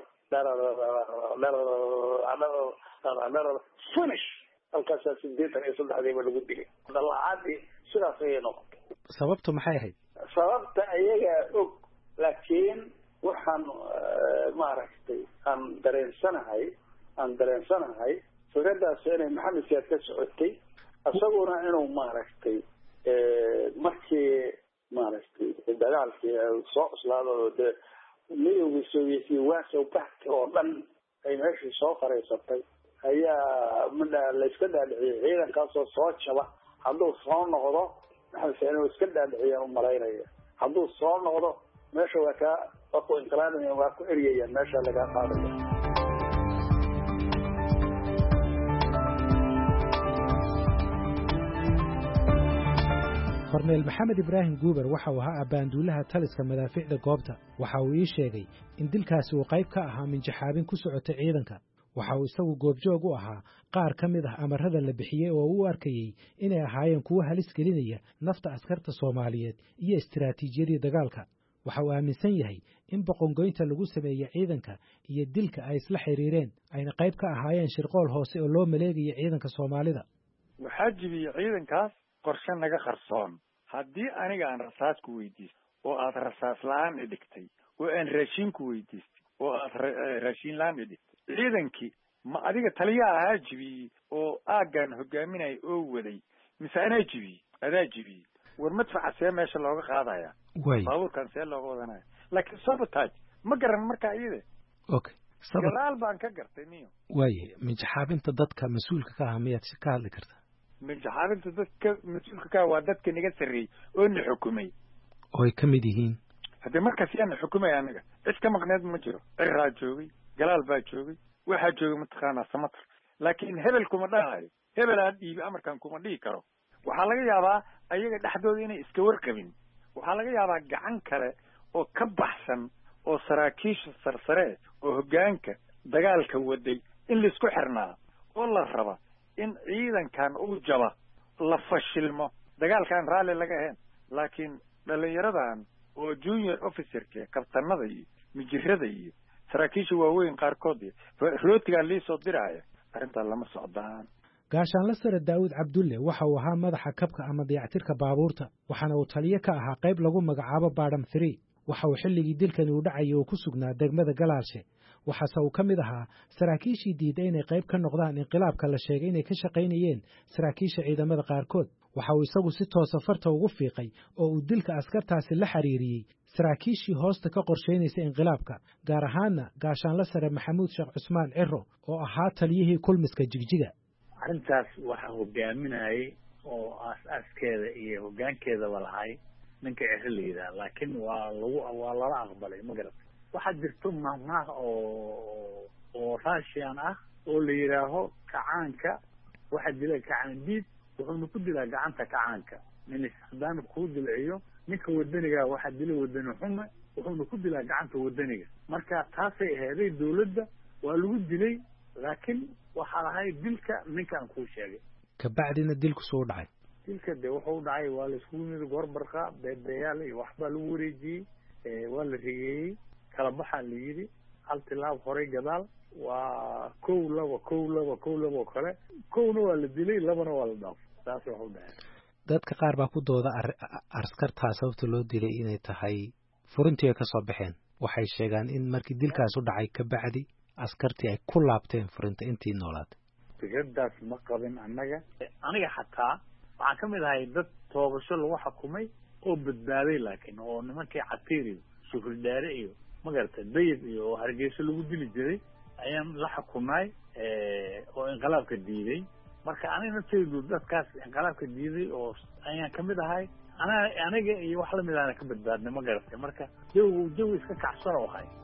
finish halkaas 83 lagu dilay dalaacadii sidaas ayay noqotay sababtu maxay ahayd sababta ayaga og laakiin waxaan maaragtay aan dareensanahay fikradaas inay maxamed siyaad ka socotay asaguna inuu maaragtay markii maaragtay dagaalkii soo cuslaado de midowgii sovieti waasow baxti oo dhan ay meeshii soo faraysatay ayaa la iska dhaadhiciyay ciidankaasoo soo jaba hadduu soo noqdo maxamed siyaad inuu iska dhaadhiciyaan u malaynaya hadduu soo noqdo meesha waa ku inqilaabaya waa ku eryayaan meesha laga qaadayo korneyl maxamed ibraahim guuber waxa uu ahaa abbaanduulaha taliska madaafiicda goobta waxa uu ii sheegay in dilkaasi uu qayb ka ahaa minjaxaabin ku socotay ciidanka waxa uu isagu goobjoog u ahaa qaar ka mid ah amarada la bixiyey oo uu arkayey inay ahaayeen kuwo halis gelinaya nafta askarta Soomaaliyeed iyo istiraatiijiyadii dagaalka waxa uu aaminsan yahay in boqongoynta lagu sameeyay ciidanka iyo dilka ay isla xiriireen ayna qayb ka ahaayeen shirqool hoose oo loo maleegayay ciidanka Soomaalida waxaa jibiyay ciidankaas qorshe naga qarsoon haddii aniga aan rasaas ku weydiisto oo aad rasaas la'aan idhigtay oo aan raashin ku weydiistay oo aad raashin la'aan idhigtay ciidankii ma adiga taliya ahaa jibiyey oo aaggan hogaaminaya oo waday mise anaa jibiyey adaa jibiyey war madfaca see meesha looga qaadaya baabuurkan see looga wadanaya laakiin sabotage ma garan markaa iyada okay gadaal baan ka gartay niyo waaye minjaxaabinta dadka mas-uulka ka ah miyaad ka hadli kartaa minjaxaabinta dadka mas-uulka ka waa dadka naga sarreeyey oo na xukumay oo ay ka mid yihiin haddii markaas yaa na xukumay aniga cid ka maqneed ma jiro ciraa joogay galaal baa joogay waxaa joogay mataqaanaa samatar laakiin hebel kuma dhahayo hebel aan dhiibi amarkan kuma dhihi karo waxaa laga yaabaa ayaga dhexdooda inay iska warqabin waxaa laga yaabaa gacan kale oo ka baxsan oo saraakiisha sarsare oo hoggaanka dagaalka waday in laisku xirnaa oo la raba in ciidankan uu jaba la fashilmo dagaalkaan raalli laga ahayn laakiin dhalinyaradan oo junior officerka kabtanada iyo mijirada iyo saraakiisha waaweyn qaarkood rootigaan liisoo diraya arrintan lama socdaan gaashaanle sare daawud cabdulle waxa uu ahaa madaxa kabka ama dayactirka baabuurta waxaana uu taliye ka ahaa qayb lagu magacaabo baadham 3 waxa uu xilligii dilkani uu dhacayay oo ku sugnaa degmada galaalshe waxaase uu ka mid ahaa saraakiishii diiday inay qayb ka noqdaan inqilaabka la sheegay inay ka shaqaynayeen saraakiisha ciidamada qaarkood waxa uu isagu si toosa farta ugu fiiqay oo uu dilka askartaasi la xiriiriyey saraakiishii hoosta ka qorshaynaysa inqilaabka gaar ahaanna gaashaanle sare maxamuud sheekh cusmaan ciro oo ahaa taliyihii kulmiska jigjiga arrintaas waxaa hogaaminayay oo aas-aaskeeda iyo hoggaankeedaba lahay ninka ciro la yidhaha laakiin waa lala aqbalay ma garata waxaa jirto mahmaah oo russian ah oo la yidhaaho kacaanka waxaa dila kacaan diid wuxuuna ku dilaa gacanta kacaanka nin haddaana kuu dilciyo ninka wadaniga waxaa dila wadani xume wuxuuna ku dilaa gacanta wadaniga marka taasay aheeday dawladda waa lagu dilay laakiin waxaa lahay dilka ninkaan kuu sheegay kabacdina dilku soo dhacay dilka de wuxuu dhacay waa la iskugu yimid goorbarqa beebeyaal iyo waxbaa lagu wareejiyey waa la rigeeyey kala baxaa la yidhi hal tilaab horay gadaal waa kow laba oo kale kowna waa la dilay labana waa la dhaafay saas waxu dhacay dadka qaar baa ku dooda askartaa sababta loo dilay inay tahay furintii ay ka soo baxeen waxay sheegaan in markii dilkaas u dhacay kabacdi askartii ay ku laabteen furinta intii noolaatay? fikradaas ma qabin aniga xataa waxaan ka mid ahay dad toobasho lagu xukumay oo badbaaday, laakiin oo nimankii catiir iyo sufurdhaare iyo magarata dayib iyo oo hargeysa lagu dili jiray ayaan la xukumay oo inqilaabka diiday. marka aniga naftaydu dadkaas inqilaabka diiday oo ayaan ka mid ahay. aniga iyo wax lamid ahna ka badbaadnay magarata. marka jawi iska kacsan oo ahay.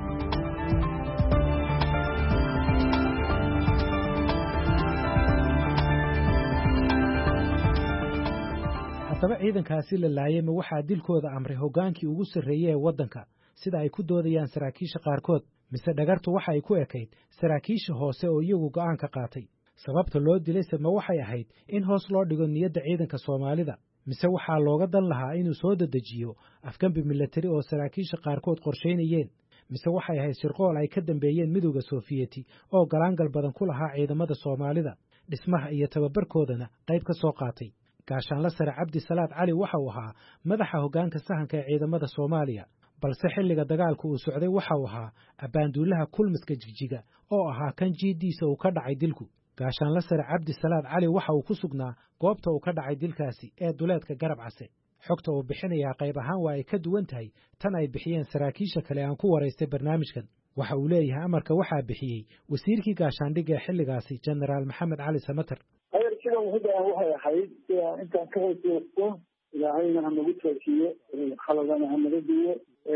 haddaba ciidankaasi la laayay ma waxaa dilkooda amray hoggaankii ugu sarreeyey ee waddanka sida ay ku doodayaan saraakiisha qaarkood, mise dhagartu waxa ay ku ekayd saraakiisha hoose oo iyagu go'aanka qaatay? sababta loo dilayse ma waxay ahayd in hoos loo dhigo niyadda ciidanka Soomaalida, mise waxaa looga dan lahaa inuu soo dedejiyo afgambi milatari oo saraakiisha qaarkood qorshaynayeen, mise waxay ahayd shirqool ay ka dambeeyeen midowda Soofiyeti oo galaangal badan ku lahaa ciidamada Soomaalida, dhismaha iyo tababarkoodana qayb ka soo qaatay? gaashaanle sare Cabdi Salaad Cali waxa uu ahaa madaxa hoggaanka sahanka ee ciidamada Soomaaliya, balse xilliga dagaalku uu socday waxa uu ahaa abaanduulaha kulmiska Jigjiga oo ahaa kan jiidiisa uu ka dhacay dilku. gaashaanle sare Cabdi Salaad Cali waxa uu ku sugnaa goobta uu ka dhacay dilkaasi ee duleedka Garab Case. xogta uu bixinayaa qayb ahaan waa ay ka duwan tahay tan ay bixiyeen saraakiisha kale aan ku waraystay barnaamijkan. waxa uu leeyahay amarka waxaa bixiyey wasiirkii gaashaandhigga ee xilligaasi Generaal Maxamed Cali Samatar. sidan hudaan waxay ahayd intaan ka hooseysto ilaahayna hanagu toosiyo khaladana hanaga diyo.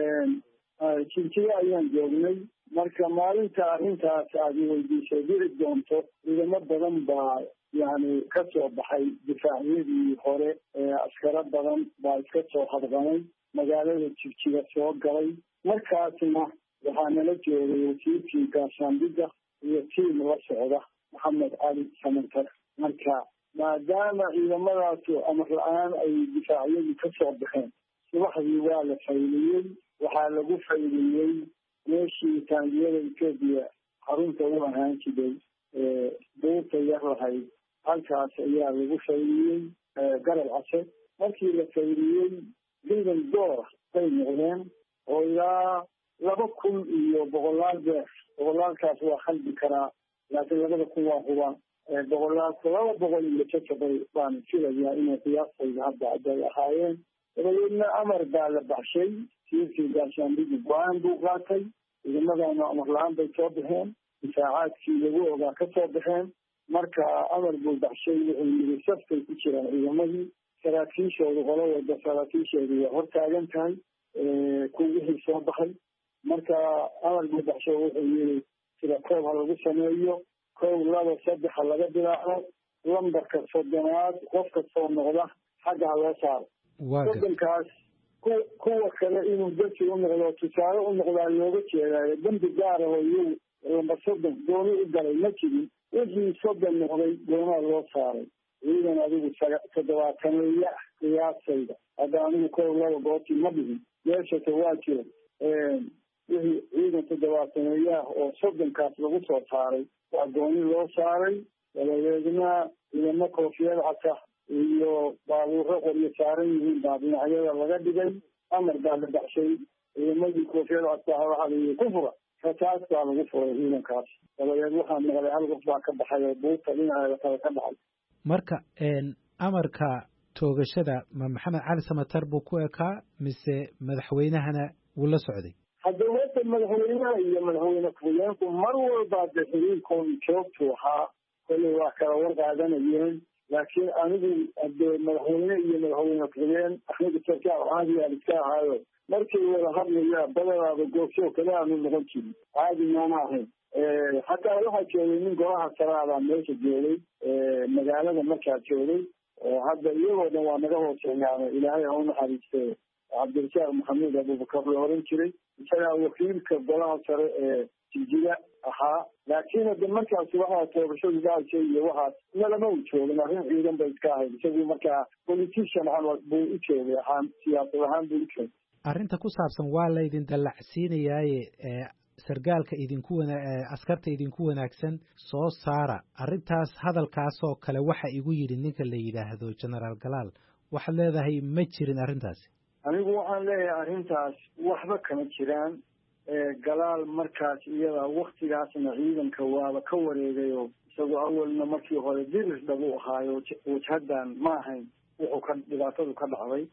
Jigjiga ayaan joognay. marka maalinta arrintaas aad weydiisay diri doonto ciidamo badan baa ka soo baxay difaacyadii hore. askaro badan baa iska soo hadqanay magaalada Jigjiga soo galay. markaasna waxaa nala joogay wasiirkii gaashaandhigga iyo tiim la socda Maxamed Cali Samatar. marka maadaama ciidamadaas amar la-aan ay difaacyadii ka soo baxeen, subaxdii waa la fayliyey. waxaa lagu fayliyey meeshii taangiyada Etoobiya xarunta u ahaan jiray buurta yar lahayd, halkaas ayaa lagu fayliyey Garab Case. markii la fayliyey ciidan door bay noqdeen oo ilaa 2,000 iyo boqolaalkaas waa khaldi karaa, laakiin 2,000 waa huba. 200 iyo jajabay baan filayaa inay qiyaastayda hadda aday ahaayeen. dabadeedna amar baa la baxshay. siirkii gaashaandhigii go-aan buu qaatay. ciidamadana amar la-aan bay soo baxeen. difaacaadkii lagu ogaa ka soo baxeen. marka amar buu baxshay. wuxuu yidhi saftay ku jiraan ciidamadii. saraakiishoodu qolo walba saraakiishoodu waa hortaagan tahay kuwixii soo baxay. marka amar buu baxshay. wuxuu yidhi sida koob ha lagu sameeyo. 1, 2, 3 ha laga bilaabo. lambarka 30aad qofka soo noqda xagga ha loo saaro. soddonkaas kuwa kale inuu dadki u noqdo tusaale u noqdaa looga jeedaayo. dambi gaara oo iyagu lambar 30 dooni u galay ma jirin. wixii 30 noqday doonaa loo saaray. ciidan adigu 70 qiyaasayda. hadda anigu 1, 2 goobtii ma dhihin. meeshase waa jira wixii ciidan 70 oo 30kaas lagu soo saaray waa dooni loo saaray. dabadeedna ciidamo koofiyad casa iyo baabuuro qoryo saaran yihiin baa dhinacyada laga dhigay. amar baa la baxshay. ciidamadii koofiyad casa waxaa la yidhi ku fura. rasaas baa lagu furay ciidankaas. dabadeed waxaa maqlay hal qof baa ka baxay oo buurta dhinaceeda kale ka baxay. marka amarka toogashada ma Maxamed Cali Samatar buu ku ekaa mise madaxweynahana wuu la socday? hadda wata madaxweynaha iyo madaxweyne ku-xigeenku mar walba de xiriirkoodu joogtu ahaa. kolley waa kala warqaadanayeen. laakiin anigu hadee madaxweyne iyo madaxweyne ku-xigeen anigu sarkaal caadiyaa iska ahaayo markii wada hadlaya badanaaba goobsoo kale aanu noqon jirin. caadi nooma ahayn. xataa waxaa joogay nin golaha saraada meesha joogay magaalada markaa joogay. hadda iyagoo dhan waa naga hooseeyaano ilaahay ha u naxariiste cabdirasaaq maxamuud abubakar la oran jiray. isagaa wakiilka golaha sare ee Jigjiga ahaa. laakiin hadda markaas waxaa toogashadu dhacaysa iyo waxaas nalama u joogin. arrin ciidan bay iska ahayd. isagii markaa politician camal buu u joogay siyaasad ahaan buu u joogay. arrinta ku saabsan waa laydin dallacsiinayaaye sargaalka askarta idinku wanaagsan soo saara. arrintaas hadalkaasoo kale waxa igu yidhi ninka la yidhaahdo Generaal Galaal. waxaad leedahay ma jirin arrintaasi? anigu waxaan leeyahay arrintaas waxba kama jiraan. galaal markaas iyada waktigaasna ciidanka waaba ka wareegay oo isagoo awalna markii hore dirir dhabu ahaayo wajhadan ma ahayn wuxuu ka dhibaatadu ka dhacday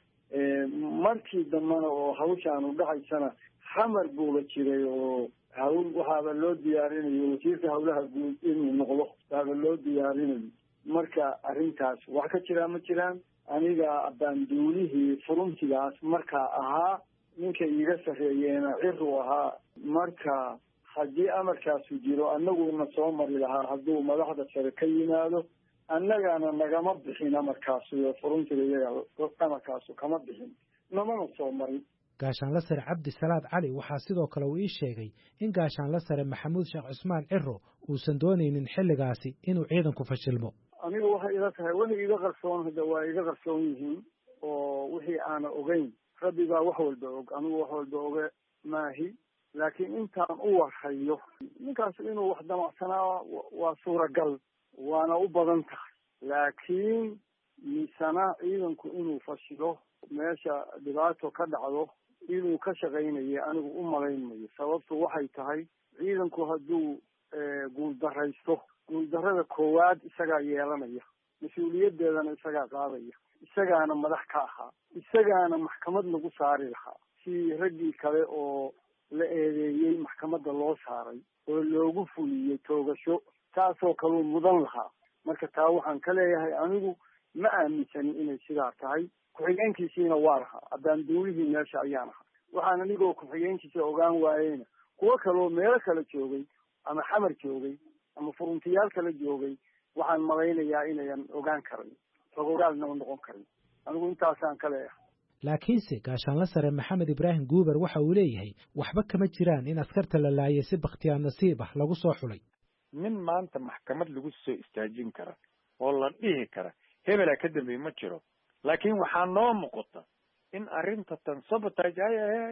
markii dambena oo hawshaanu dhacaysana xamar buuba jiray oo hawl waxaaba loo diyaarinayo wasiirka hawlaha guud inuu noqdo baaba loo diyaarinayo marka arrintaas wax ka jiraa ma jiraan aniga abaanduulihii furuntigaas markaa ahaa ninka iiga sarreeyeena ciru ahaa marka haddii amarkaasu jiro annaguna soo mari lahaa hadduu madaxda sare ka yimaado annagana nagama bixin amarkaasu iyo furuntiga iyaga amarkaasu kama bixin namana soo marin gaashaanla sare cabdi salaad cali waxaa sidoo kale uu ii sheegay in gaashaanla sare maxamuud sheekh cusmaan ciro uusan doonaynin xilligaasi inuu ciidanku fashilmo aniga waxay ila tahay wixii iga qarsoon hadda waa iga qarsoon yihiin oo wixii aana ogeyn rabbi baa wax walba og anigu wax walba oge maahi laakiin intaan u warhayo ninkaas inuu wax damacsanaa waa suuragal waana u badan tahay laakiin misana ciidanku inuu fashilo meesha dhibaato ka dhacdo inuu ka shaqaynayo anigu u malaynmayo sababtu waxay tahay ciidanku hadduu guuldaraysto guuldarrada koowaad isagaa yeelanaya mas-uuliyadeedana isagaa qaadaya isagaana madax ka ahaa isagaana maxkamad lagu saari lahaa si raggii kale oo la eedeeyey maxkamadda loo saaray oo loogu fuliyey toogasho taasoo kaluu mudan lahaa marka taa waxaan ka leeyahay anigu ma aaminsanin inay sidaa tahay ku-xigeenkiisiina waa lahaa abaanduulihii meesha ayaan ahaa waxaan anigoo ku-xigeenkiisa ogaan waayeyna kuwo kaloo meelo kale joogay ama xamar joogay ama furuntiyaal kala joogay waxaan malaynayaa inayan ogaan karin xogogaalnama noqon karin anigu intaasaan ka leeyahay laakiinse gaashaanla sare maxamed ibraahim guuber waxa uu leeyahay waxba kama jiraan in askarta la laayay si bakhtiyaar nasiib ah lagu soo xulay nin maanta maxkamad lagu soo istaajin kara oo la dhihi kara hebelaa ka dambeeye ma jiro laakiin waxaa noo muuqata in arrinta tan sabotage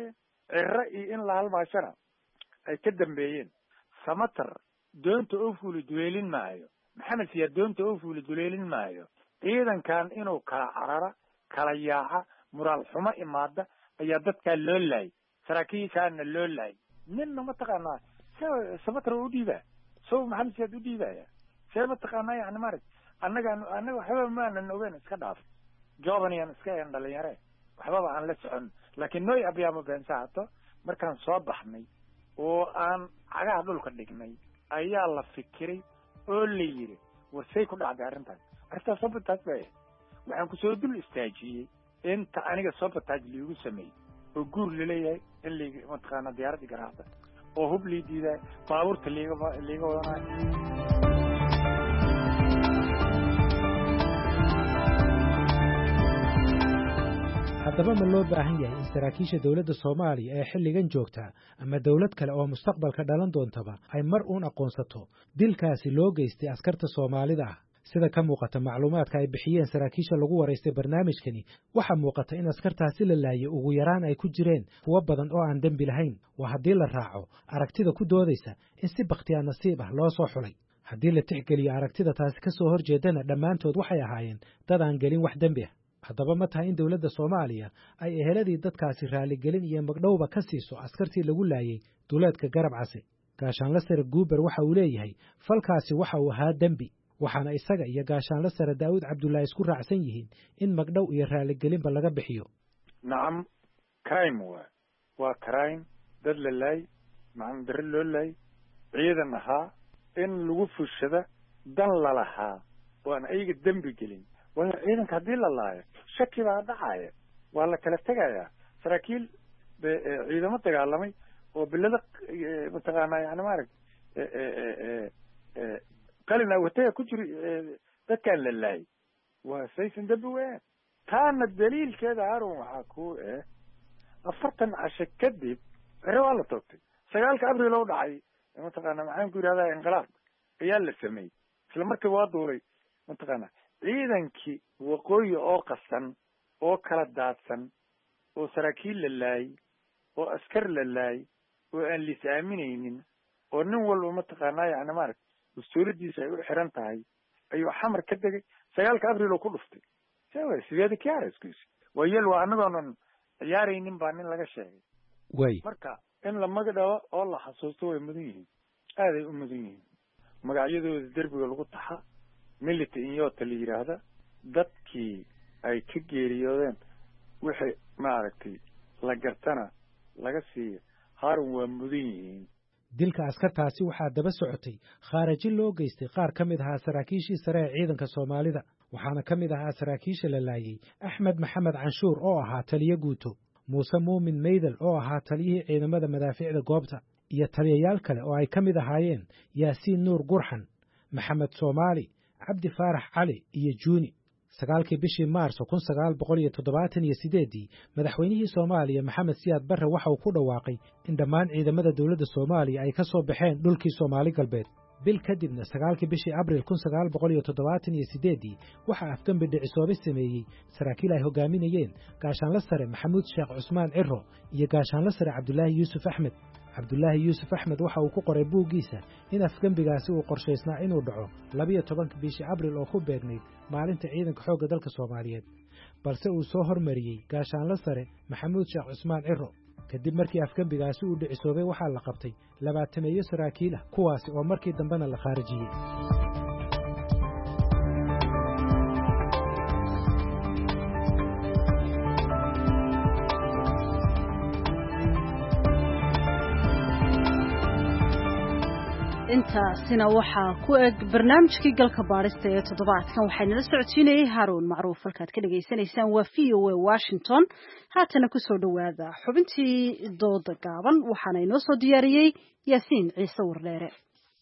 ciro iyo in la halmaashana ay ka dambeeyeen samatar doonta oo fuuli duleelin maayo maxamed siyaa doonta oo fuuli duleelin maayo ciidankan inuu kala carara kala yaaca muraal xumo imaada ayaa dadkaa loo laayay saraakiishaana loo laayay ninna mataqaanaa samatar oo u dhiibaa so maxamed siyaad u dhiibaya see mataqaanaa yani maarag annaga waxbaba maanan ogeyn iska dhaaf jobaniyan iska een dhalinyare waxbaba aan la socon laakiin nooy abyaamo beensahato markaan soo baxnay oo aan cagaha dhulka dhignay ayaa la fikiray oo la yiri war say ku dhacday arrintaas sabotaaj baa waxaan kusoo dul istaajiyey inta aniga sabotaaj liigu sameeyey oo guur laleeyahay in liiga mataqaana diyaarad igaraacda oo hub lii diiday baabuurta liiga wadanayo haddaba ma loo baahan yahay in saraakiisha dowladda soomaaliya ee xilligan joogta ama dowlad kale oo mustaqbalka dhalan doontaba ay mar uun aqoonsato dilkaasi loo geystay askarta soomaalida ah sida ka muuqata macluumaadka ay bixiyeen saraakiisha lagu waraystay barnaamijkani waxaa muuqata in askartaasi la laayay ugu yaraan ay ku jireen kuwo badan oo aan dembi lahayn waa haddii la raaco aragtida ku doodaysa in si bakhtiyaar nasiib ah loo soo xulay haddii la tixgeliyo aragtida taasi ka soo horjeedana dhammaantood waxay ahaayeen dad aan gelin wax dembi ah haddaba ma tahay in dowladda soomaaliya ay eheladii dadkaasi raaligelin iyo magdhowba ka siiso askartii lagu laayay duleedka garab case gaashaanla sare guuber waxa uu leeyahay falkaasi waxa uu ahaa dembi waxaana isaga iyo gaashaanla sare daa'uud cabdullaahi isku raacsan yihiin in magdhow iyo raaligelinba laga bixiyo nacam crime waa crime dad la laay macna darre loo laay ciidan ahaa in lagu fushada dan lalahaa oo aan ayaga dembi gelin waayo ciidanka haddii la laayo shaki baa dhacaya waa la kala tegayaa saraakiil ciidamo dagaalamay oo bilada mataqaanaa yani maarag qalin awataya ku jiri dadkaan la laayay waa saysan dembi weyn taana daliilkeeda harun waxaa ku 40 casho kadib cere waa la toogtay 9 abriil oo dhacay mataqaanaa maxaan ku yidhahdaa inqilaab ayaa la sameeyey isla markii waa duulay mataqaanaa ciidankii waqooyi oo qasan oo kala daadsan oo saraakiil la laayay oo askar la laayay oo aan lis aaminaynin oo nin walba mataqaanaa yani maarag dastuuradiisa ay u xiran tahay ayuu xamar ka degay 9 abriil oo ku dhuftay sideeda kiyaaraskuisi wayel waa anagoonan ciyaaraynin baa nin laga sheegay way marka in la magdhabo oo la xasuusto way mudan yihiin aaday u mudan yihiin magacyadooda derbiga lagu taxa milita inyota la yidhaahda dadkii ay ka geeriyoodeen wixii maaragtay la gartana laga siiya haarun waa mudan yihiin dilka askartaasi waxaa daba socotay khaarajin loo geystay qaar ka mid ahaa saraakiishii sare ee ciidanka Soomaalida waxaana ka mid ahaa saraakiisha la laayay Axmed Maxamed Canshuur oo ahaa taliye guuto Muuse Muumin Meydal oo ahaa taliyihii ciidamada madaafiicda goobta iyo taliyayaal kale oo ay ka mid ahaayeen Yaasiin Nuur Gurxan Maxamed Soomaali Cabdi Faarax Cali iyo Juuni 9 bishii Maarso 1978 madaxweynihii Soomaaliya Maxamed Siyaad Barre waxa uu ku dhawaaqay in dhammaan ciidamada dawladda Soomaaliya ay ka soo baxeen dhulkii Soomaali galbeed bil kadibna 9 bishii Abriil 1978 waxa afgambi dhicisoobe sameeyay saraakiil ay hogaaminayeen gaashaanle sare Maxamuud Sheekh Cusmaan Ciro iyo gaashaanle sare Cabdullaahi Yuusuf Axmed Cabdullaahi Yuusuf Axmed waxa uu ku qoray buuggiisa in afgambigaasi uu qorshaysnaa inuu dhaco 12 bishii Abriil oo ku beegnayd maalinta ciidanka xoogga dalka Soomaaliyeed balse uu soo hormariyay gaashaanle sare Maxamuud Sheekh Cusmaan Ciro kadib markii afgambigaasi uu dhicisoobay waxaa la qabtay 20 saraakiil ah kuwaasi oo markii dambena la khaarijiyay intaasina waxaa ku eg barnaamijkii galka baarista ee toddobaadkan waxayna la socodsiinayay Haroon Macruuf halkaad ka dhageysanaysaan waa VOA Washington haatana ku soo dhawaada xubintii dooda gaaban waxaana inoo soo diyaariyay Yaasiin Ciise Wardheere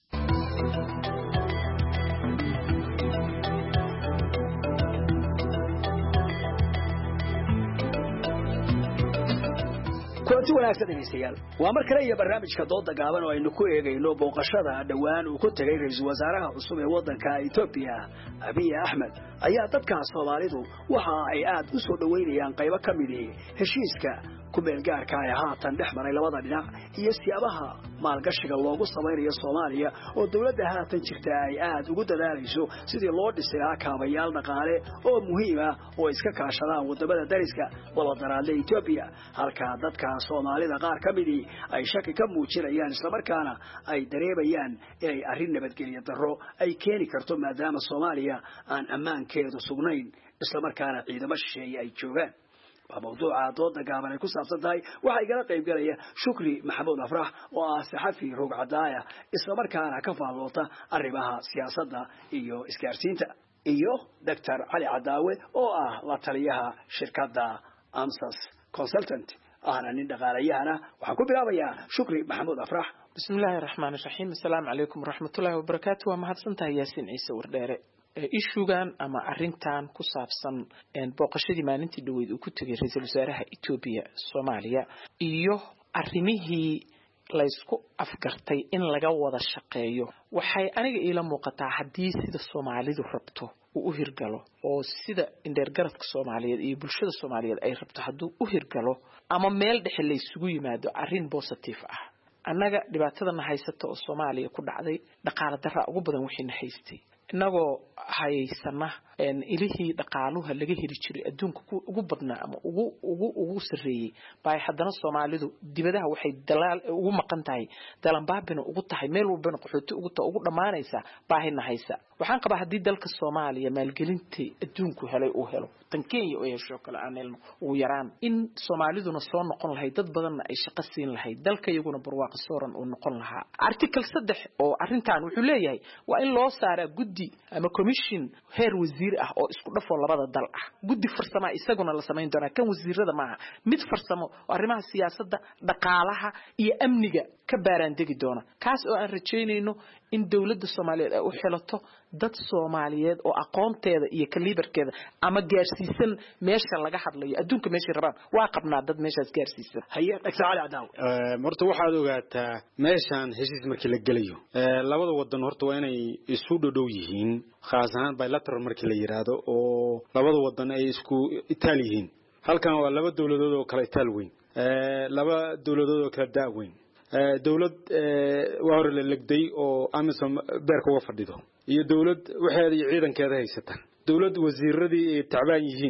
kulanti wanaagsan dhegeystayaal waa mar kale iyo barnaamijka dooda gaaban oo aynu ku eegayno booqashada dhawaan uu ku tagay ra'iisul wasaaraha cusub ee waddanka Itoobiya Abiy Ahmed ayaa dadka Soomaalidu waxa ay aad u soo dhaweynayaan qaybo ka mid ah heshiiska ku meel gaarka ah haatan dhexmaray labada dhinac iyo siyaabaha maalgashiga loogu sameeyo Soomaaliya oo dawladda haatan jirta ay aad ugu dadaalayso sidii loo dhisi lahaa kaabayaal dhaqaale oo muhiim ah oo iska kaashadaan wadamada dariska wada daraadle Itoobiya halka dadka Soomaalida qaar ka mid ay shaki ka muujinayaan isla markaana ay dareemayaan inay arrin nabadgelyo darro ay keeni karto maadaama Soomaaliya aan ammaankeedu sugnayn isla markaana ciidamo shisheeye ay joogaan موضوع dooda gaaban ay ku saabsan tahay waxa igala qayb galaya Shukri Maxamuud Afrax oo ah saxafi roog cadaaya isla markaana ka faalloota arrimaha siyaasadda iyo isgaarsiinta iyo Dr. Ali Cadaawe oo ah la taliyaha shirkadda Amsas Consultant ahna nin dhaqaalayahana waxaan ku bilaabayaa Shukri Maxamuud Afrax bismillaahir rahmaanir rahiim assalaamu alaykum warahmatullaahi wabarakaatuh waa mahadsantahay Yaasiin Ciise Wardheere ishugan ama arintan ku saabsan booqashadii maalintii dhaweyd uu ku tagay ra'iisul wasaaraha Itoobiya Soomaaliya iyo arrimihii la isku afgartay in laga wada shaqeeyo waxay aniga ila muuqataa hadii sida Soomaalidu rabto uu u hirgalo oo sida indergaradka Soomaaliyeed iyo bulshada Soomaaliyeed ay rabto haduu u hirgalo ama meel dhexe la isugu yimaado arrin positive ah annaga dhibaatada haysato oo Soomaaliya ku dhacday dhaqaale darro ugu badan wixii haystay inagoo haysana ilihii dhaqaaluhu laga heli jiray adduunka ugu badnaa ama ugu sareeyay bay haddana Soomaalidu dibadaha waxay dalaal ugu maqan tahay dalanbaabina ugu tahay meel walba qaxooti ugu dhamaanaysa baahina haysa waxaan qabaa hadii dalka Soomaaliya maalgelintii adduunku helay uu helo tan Kenya oo yeesho kala aanelno ugu yaraan in Soomaaliduna soo noqon lahayd dad badan ay shaqo siin lahayd dalka iyaguna barwaaqo sooran uu noqon lahaa article 3 oo arintan wuxuu leeyahay waa in loo saaraa guddi ama commission heer wasiir ah oo isku dhafo labada dal ah guddi farsamo isaguna la sameyn doona kan wasiirada ma mid farsamo oo arrimaha siyaasadda dhaqaalaha iyo amniga ka baaraan degi doona kaas oo aan rajeynayno in dawladda Soomaaliyeed ay u xelato dad Soomaaliyeed oo aqoonteeda iyo kalibarkeeda ama gaarsiisan meesha laga hadlayo adduunka meesha rabaan waa qabnaa dad meeshaas gaarsiisan haye Dr. Ali Cadaawe horta waxaad ogaataa meeshan heshiis markii la galayo labada wadan horta waa inay isu dhow yihiin khaas ahaan bilateral markii la yiraahdo oo labada wadan ay isku itaal yihiin halkan waa laba dawladood oo kala itaal weyn laba dawladood oo kala daa weyn dawlad waa hore la legday oo Amisom beerka uga fadhido iyo dawlad waxeeda ciidankeeda haysata dawlad wasiiradii tacbaan yihiin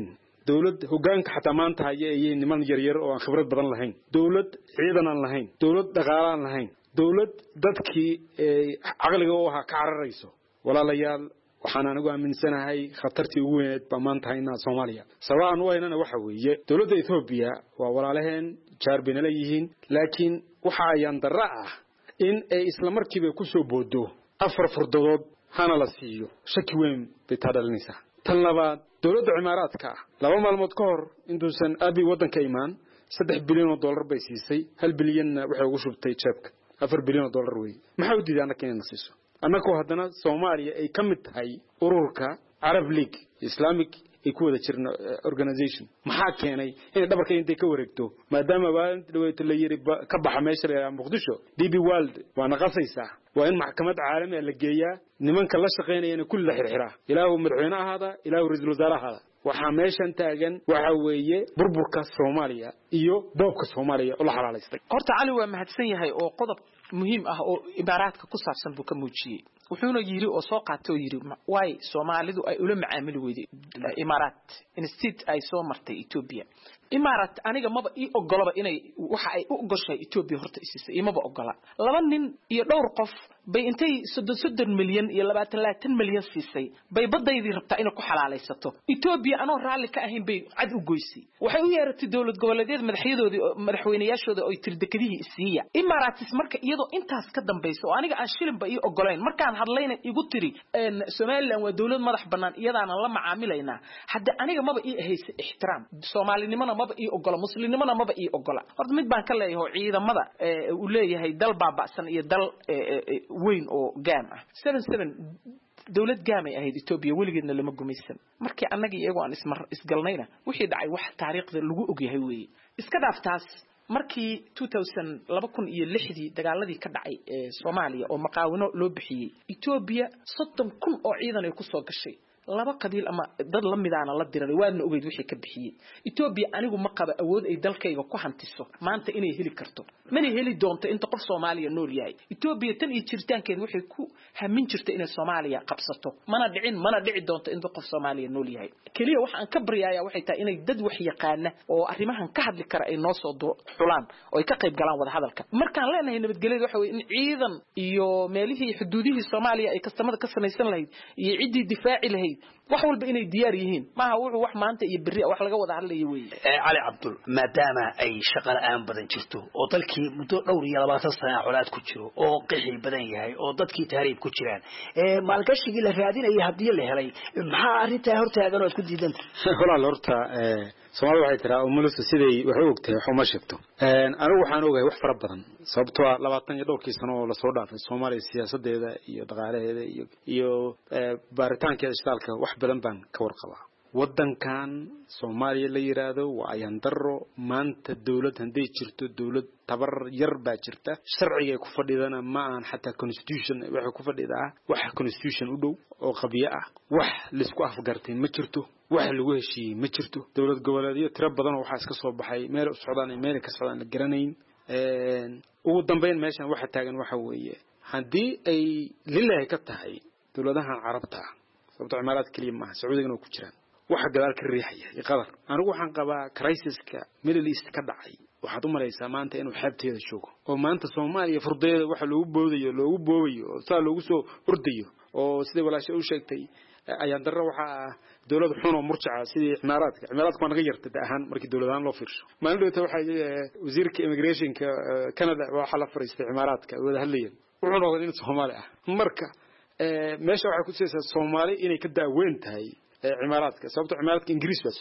dawlad hoggaanka xataa maanta haya ay niman yar oo aan khibrad badan lahayn dawlad ciidan aan lahayn dawlad dhaqaale aan lahayn dawlad dadkii aqliga oo ka cararayso walaalayaal waxaan anigu aaminsanahay khatartii ugu weyneed baa maanta haynaa Soomaaliya sababaan u haynana waxa weeye dawladda Ethiopia waa walaalaheen jaarbina leeyihiin laakiin waxa ayaan darra ah in ay isla markiiba ku soo boodo afar furdadood hana la siiyo shaki weyn bay taadalinaysaa tan labaad dawladda Imaaraadka laba maalmood ka hor intuusan abi wadanka imaan $3 bilyan bay siisay 1 bilyan waxay ugu shubtay jeebka $4 bilyan way maxaa u diiday anaka inay nasiiso annako haddana Soomaaliya ay ka mid tahay ururka Arab League Islamic ay ku wada jirna organization maxaa keenay in dhabarka intay ka wareegto maadaama baanta dhaweeyta la yiri ka baxa meesha ee Muqdisho DB World waa naqasaysaa waa in maxkamad caalami ah la geeyaa nimanka la shaqeynayna kullu xirxiraa ilaahu madaxweynaha hada ilaahu ra'iisul wasaaraha waxa meeshan taagan waxa weeye burburka Soomaaliya iyo doobka Soomaaliya oo la xalaaleystay horta cali waa mahadsan yahay oo qodob muhiim ah oo imaaraadka ku saabsan buu ka muujiyay wuxuuna yiri oo soo qaatay oo yiri way Soomaalidu ay ula macaamili weyday imaaraat instead ay soo martay Ethiopia imaaraat aniga maba ii ogolaba inay waxa ay u ogoshay Ethiopia horta isisay imaba ogola laba nin iyo dhowr qof bay intay 30 milyan iyo 20 milyan siisay bay badaydii rabtaa inay ku xalaalaysato Ethiopia anoo raali ka ahayn bay cad u goysay waxay u yeeratay dawlad goboleedyada madaxweynayaashooda oo tirdakadihii isiiya imaaraatis marka iyadoo intaas ka dambayso aniga aan shilin ba ii ogoleen markaan hadlayna igu tiri Soomaaliland waa dawlad madax banaan iyadaana la macaamilayna hadda aniga maba ii haysa ixtiraam Soomaalinimada maba ii ogola muslimnimada maba ii ogola horta mid baan ka leeyahay ciidamada uu leeyahay dal baabacsan iyo dal weyn oo gaam ah 77 dawlad gaamay ahayd Ethiopia weligeedna lama gumaysan markii annaga iyagu aan isgalnayna wixii dhacay wax taariikhda lagu og yahay weeye iska dhaaftaas markii 2006 dagaaladii ka dhacay Soomaaliya oo maqaawino loo bixiyay Ethiopia 30,000 oo ciidan ay ku soo gashay laba qabiil ama dad la midaana la diray waana ogeyd wixii ka bixiyay Ethiopia anigu ma qaba awood ay dalkayga ku hantiso maanta inay heli karto mana heli doonto inta qof Soomaaliya nool yahay Ethiopia tan iyo jiritaankeed waxay ku hamin jirtay inay Soomaaliya qabsato mana dhici doonto inta qof Soomaaliya nool yahay kaliya waxa aan ka baryayaa waxay tahay inay dad wax yaqaana oo arrimahan ka hadli kara ay noo soo xulaan oo ay ka qayb galaan wada hadalka markaan leenahay nabadgelyada waxa weeye in ciidan iyo meelihii xuduudihii Soomaaliya ay kastamada ka samaysan lahayd iyo cidii difaaci lahayd wax walba inay diyaar yihiin maaha wuxuu wax maanta iyo bari wax laga wada hadlayo weey cali abdul maadaama ay shaqada aan badan jirto oo dalkii muddo dhowr iyo 20 sano colaad ku jiro oo qixi badan yahay oo dadkii taariikh ku jiraan maalgashigii la raadinayay hadii la helay maxaa arinta hortaagan oo isku diidan walaal horta Soomaaliya waxay tiraa umulusu siday wax u ogtahay xuma sheegto anigu waxaan ogahay wax fara badan sababtoo ah 20 iyo dhowrkii sano oo la soo dhaafay Soomaaliya siyaasadeeda iyo dhaqaalaheeda iyo baaritaankeeda shaqalka wax badan baan ka warqabaa wadankan Soomaaliya la yiraahdo waa ayaan daro maanta dawlad haday jirto dawlad tabar yar baa jirta sharciga ay ku fadhidana ma aan xataa constitution waxa ku fadhidaa wax constitution u dhow oo qabiyo ah wax la isku afgartay ma jirto wax lagu heshiiyay ma jirto dawlad goboleedyo tiro badan oo waxa iska soo baxay meel u socdaan iyo meel ka socdaan la garanayn ugu dambeyn meeshan waxa taagan waxa weeye hadii ay lillahi ka tahay dawladahan carabta sababtoo Imaaraad kaliya ma Sacuudiga ku jiraan waxa gadaal ka riixaya qadar anigu waxaan qabaa crisis-ka Middle East ka dhacay waxaad u malaysaa maanta inuu xabteeda joogo oo maanta Soomaaliya furdeeda waxa loogu boobayo oo saa loogu soo urdayo oo sidii walaashay u sheegtay ayaan darro waxa dawlad xun oo murjaca sidii Imaaraadka waa naga yartay ahaan markii dawladahan loo fiirsho maalinta waxa wasiirka immigration-ka Canada waxa la fariistay Imaaraadka wada hadlayeen wuxuu noqday in Soomaali ah marka meesha waxa ku sii Soomaali inay ka daaweyn tahay Imaaraadka sababtoo Imaaraadka Ingiriis baa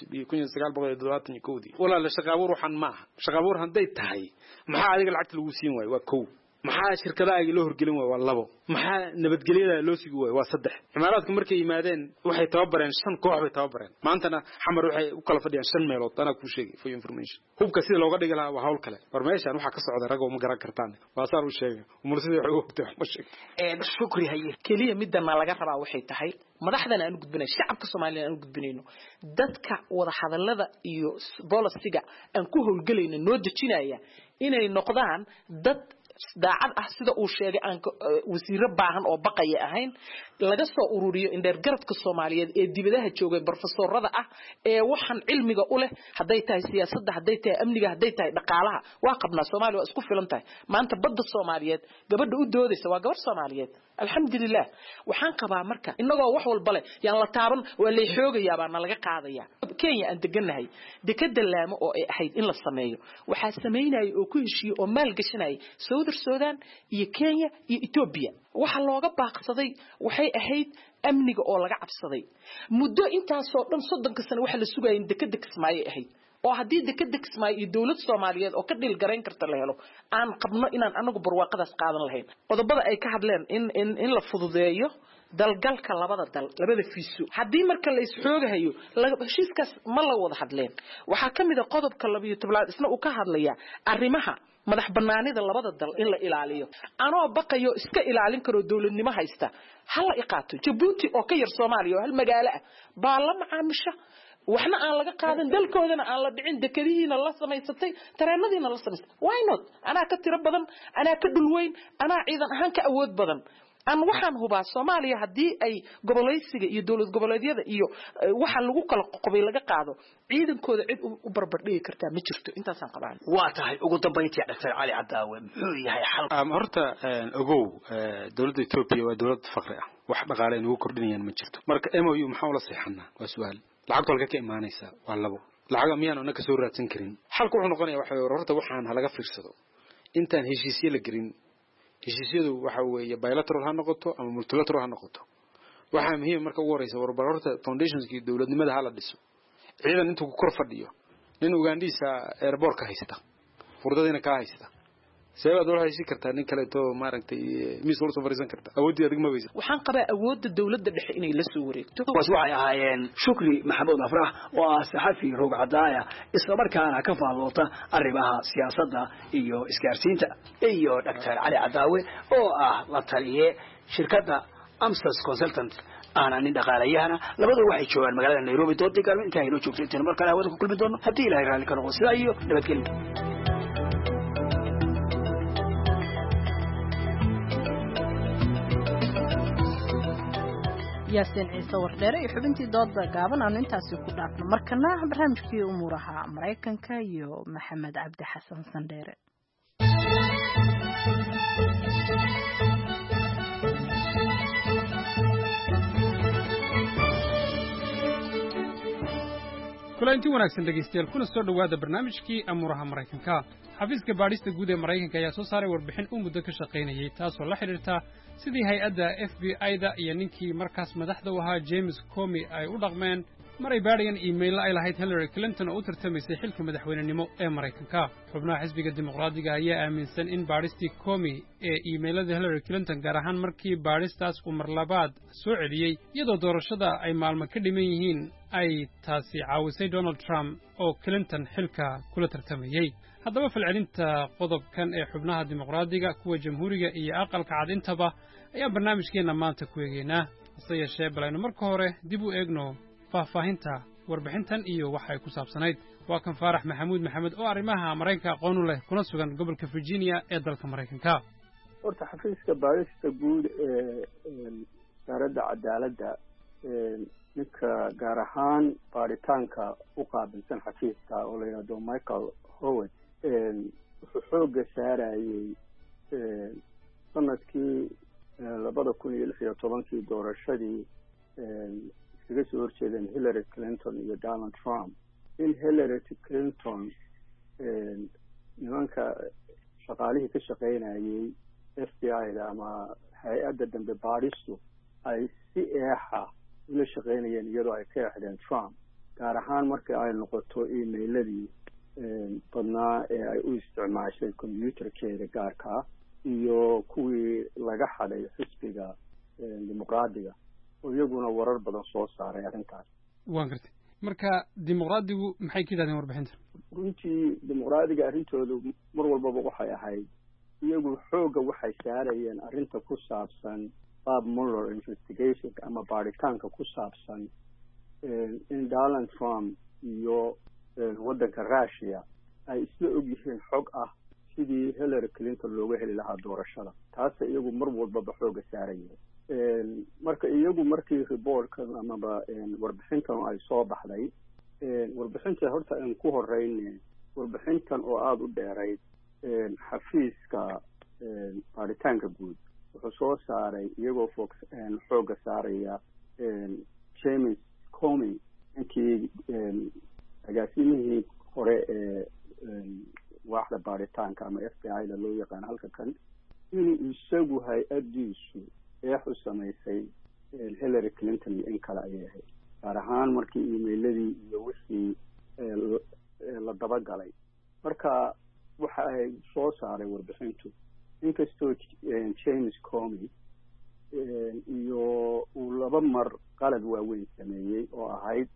1971 wala la shaqaabuur waxan ma shaqaabuur haday tahay maxaa adiga lacagta lagu siin waay waa koow maxaa shirkadaha ay loo horgelin waay waa labo maxaa nabadgelyada loo sigi waay waa saddex Imaaraadka markay yimaadeen waxay tababareen 5 koox bay tababareen maantana xamar waxay u kala fadhiyaan 5 meelood ana ku sheegay for information hubka sida looga dhigi lahaa waa hawl kale war meeshan waxa ka socda rag oo ma garan kartaan waa saar u sheegay umursidii waxa uu ogtay ma sheegay shukri haye kaliya midana laga rabaa waxay tahay madaxdana aan gudbinay shacabka Soomaaliyeed aan gudbinayno dadka wada hadallada iyo bolisiga aan ku howlgalayno noo dejinaya inay noqdaan dad daacad ah sida uu sheegay aan wasiiro baahan oo baqaya ahayn laga soo ururiyo indheer garadka Soomaaliyeed ee dibadaha joogay professorada ah ee waxan cilmiga u leh haday tahay siyaasadda haday tahay amniga haday tahay dhaqaalaha waa qabna Soomaaliya isku filan tahay maanta badda Soomaaliyeed gabadha u doodaysa waa gabar Soomaaliyeed alxamdulillah waxaan qabaa marka inagoo wax walba leh yaan la taaban waa la xoogayaa baa laga qaadaya Kenya aan deganahay dekada laamo oo ay ahayd in la sameeyo waxa sameynay oo ku heshiyo oo maal gashanay Suudaan iyo Kenya iyo Ethiopia waxa looga baaqsaday waxay ahayd amniga oo laga cabsaday muddo intaas oo dhan 30 sano waxa la sugayay dekada Kismaayo ahayd oo hadii dekada Kismaayo iyo dawlad Soomaaliyeed oo ka dhil gareyn karta la helo aan qabno inaan anagu barwaaqadaas qaadan lahayn qodobada ay ka hadleen in la fududeeyo dalgalka labada fiiso hadii marka la isxoogahayo heshiiskaas ma la wada hadleen waxa kamid ah qodobka 12 isna uu ka hadlaya arrimaha madax banaanida labada dal in la ilaaliyo anoo baqayo iska ilaalin karo dawladnimo haysta hal iqaato Djibouti oo ka yar Soomaaliya hal magaalo ah baa la macaamisha waxna aan laga qaadan dalkoodana aan la dhicin dekadiina la samaysatay tareenadiina la samaysatay why not ana ka tiro badan ana ka dhulweyn ana ciidan ahaan ka awood badan aan waxaan hubaa Soomaaliya hadii ay goboleysiga iyo dawlad goboleedyada iyo waxa lagu kala qoqobay laga qaado ciidankooda cid u barbardhigi kartaa ma jirto intaas aan qabaan waa tahay ugu dambeyntii Dr. Cali Cadaawe muxuu yahay xal horta ogow dawladda Ethiopia waa dawlad faqri ah wax dhaqaale inuu kordhinayaan ma jirto marka MOU maxaa la saxanaa waa su'aal lacag walka ka imaanaysa waa labo lacag miyaan ona ka soo raadsan karin xalku wuxuu noqonayaa waxa horta waxaan laga fiirsado intaan heshiisyo la garin heshiisyadu waxa weeye bilateral ha noqoto ama multilateral ha noqoto waxa muhiim marka ugu horeysa warbarorta foundationskii dawladnimada hala dhiso ciidan intuu ku kor fadhiyo nin Ugandisa airport ka haysta furdadina ka haysta sabab dawladda haysi kartaa nin kale to maaragtay miis wada fariisan karta awoodii adig ma weysa waxaan qabaa awoodda dawladda dhexe inay la soo wareegto waxay ahaayeen Shukri Maxamuud Afrax oo ah saxafi roog cadaaya isla markaana ka faaloota arrimaha siyaasadda iyo isgaarsiinta iyo Dr. Cali Cadaawe oo ah la taliye shirkadda Amsas Consultant ana nin dhaqaalayahana labadaba waxay joogaan magaalada Nairobi doodii galmo inta ay loo joogtay inta markale hawada ku kulmi doono hadii Ilaahay raali ka noqdo sida iyo nabadgelyo yaasin ciise wardheere iyo xubintii doodda gaaban aanu intaasi ku dhaafno markana barnaamijkii umuuraha Mareykanka iyo Maxamed Cabdi Xasan Sandheere kulanti wanaagsan dhageystayaal kuna soo dhawaada barnaamijkii amuuraha Mareykanka xafiiska baadhista guud ee Mareykanka ayaa soo saaray warbixin uu muddo ka shaqeynayay taasoo la xiriirta sidii hay'adda FBI-da iyo ninkii markaas madaxda u ahaa James Comey ay u dhaqmeen maray baadhayeen email ay lahayd Hillary Clinton oo u tartamaysay xilka madaxweynenimo ee Mareykanka xubnaha xisbiga dimuqraadiga ayaa aaminsan in baadhistii Comey ee emailada Hillary Clinton gaar ahaan markii baadhistaas uu mar labaad soo celiyey iyadoo doorashada ay maalmo ka dhiman yihiin ay taasi caawisay Donald Trump oo Clinton xilka kula tartamayay haddaba falcelinta qodobkan ee xubnaha dimuqraadiga kuwa jamhuuriga iyo aqalka cad intaba ayaa barnaamijkeena maanta ku eegaynaa hase yeeshee balaynu marka hore dib u eegno faahfaahinta warbixintan iyo waxa ay ku saabsanayd waa kan Faarax Maxamuud Maxamed oo arrimaha Mareykanka aqoon u leh kuna sugan gobolka Virginia ee dalka Mareykanka horta xafiiska baadhista guud ee wasaaradda cadaaladda ninka gaar ahaan baaritaanka u qaabilsan xafiiska oo la yidhaahdo Michael Howard wuxuu xoogga saarayay sanadkii 2016 doorashadii iskaga soo horjeedeen Hillary Clinton iyo Donald Trump in Hillary Clinton nimanka shaqaalihii ka shaqaynayay FBI-da ama hay-adda dambe baadhistu ay si eexa ula shaqaynayeen iyadoo ay ka exdeen Trump gaar ahaan markii ay noqoto emailadii badnaa ee ay u isticmaashay computerkeeda gaarka iyo kuwii laga xaday xisbiga dimuqraadiga oo iyaguna warar badan soo saaray arrintaas waan gartay marka dimuqraadigu maxay ka yidhahdeen warbixinta runtii dimuqraadiga arrintoodu mar walbaba waxay ahayd iyagu xoogga waxay saarayeen arrinta ku saabsan Bob Mueller investigation ama baaritaanka ku saabsan in Donald Trump iyo waddanka Russia ay isla og yihiin xog ah sidii Hillary Clinton looga heli lahaa doorashada taas iyagu mar walba xooga saarayeen marka iyagu markii reportkan amaba warbixintan ay soo baxday warbixinta horta aan ku horeyn warbixintan oo aad u dheerayd xafiiska baaritaanka guud wuxuu soo saaray iyagoo xooga saaraya James Comey inkii agaasimihii hore waaxda baaritaanka ama FBI-da loo yaqaan halka kan inuu isagu hay-adiisu eexu samaysay Hillary Clinton iyo in kale ayay ahayd gaar ahaan markii emailadii iyo wixii la dabagalay marka waxa ay soo saaray warbixintu inkastoo James Comey iyo uu laba mar qalad waaweyn sameeyey oo ahayd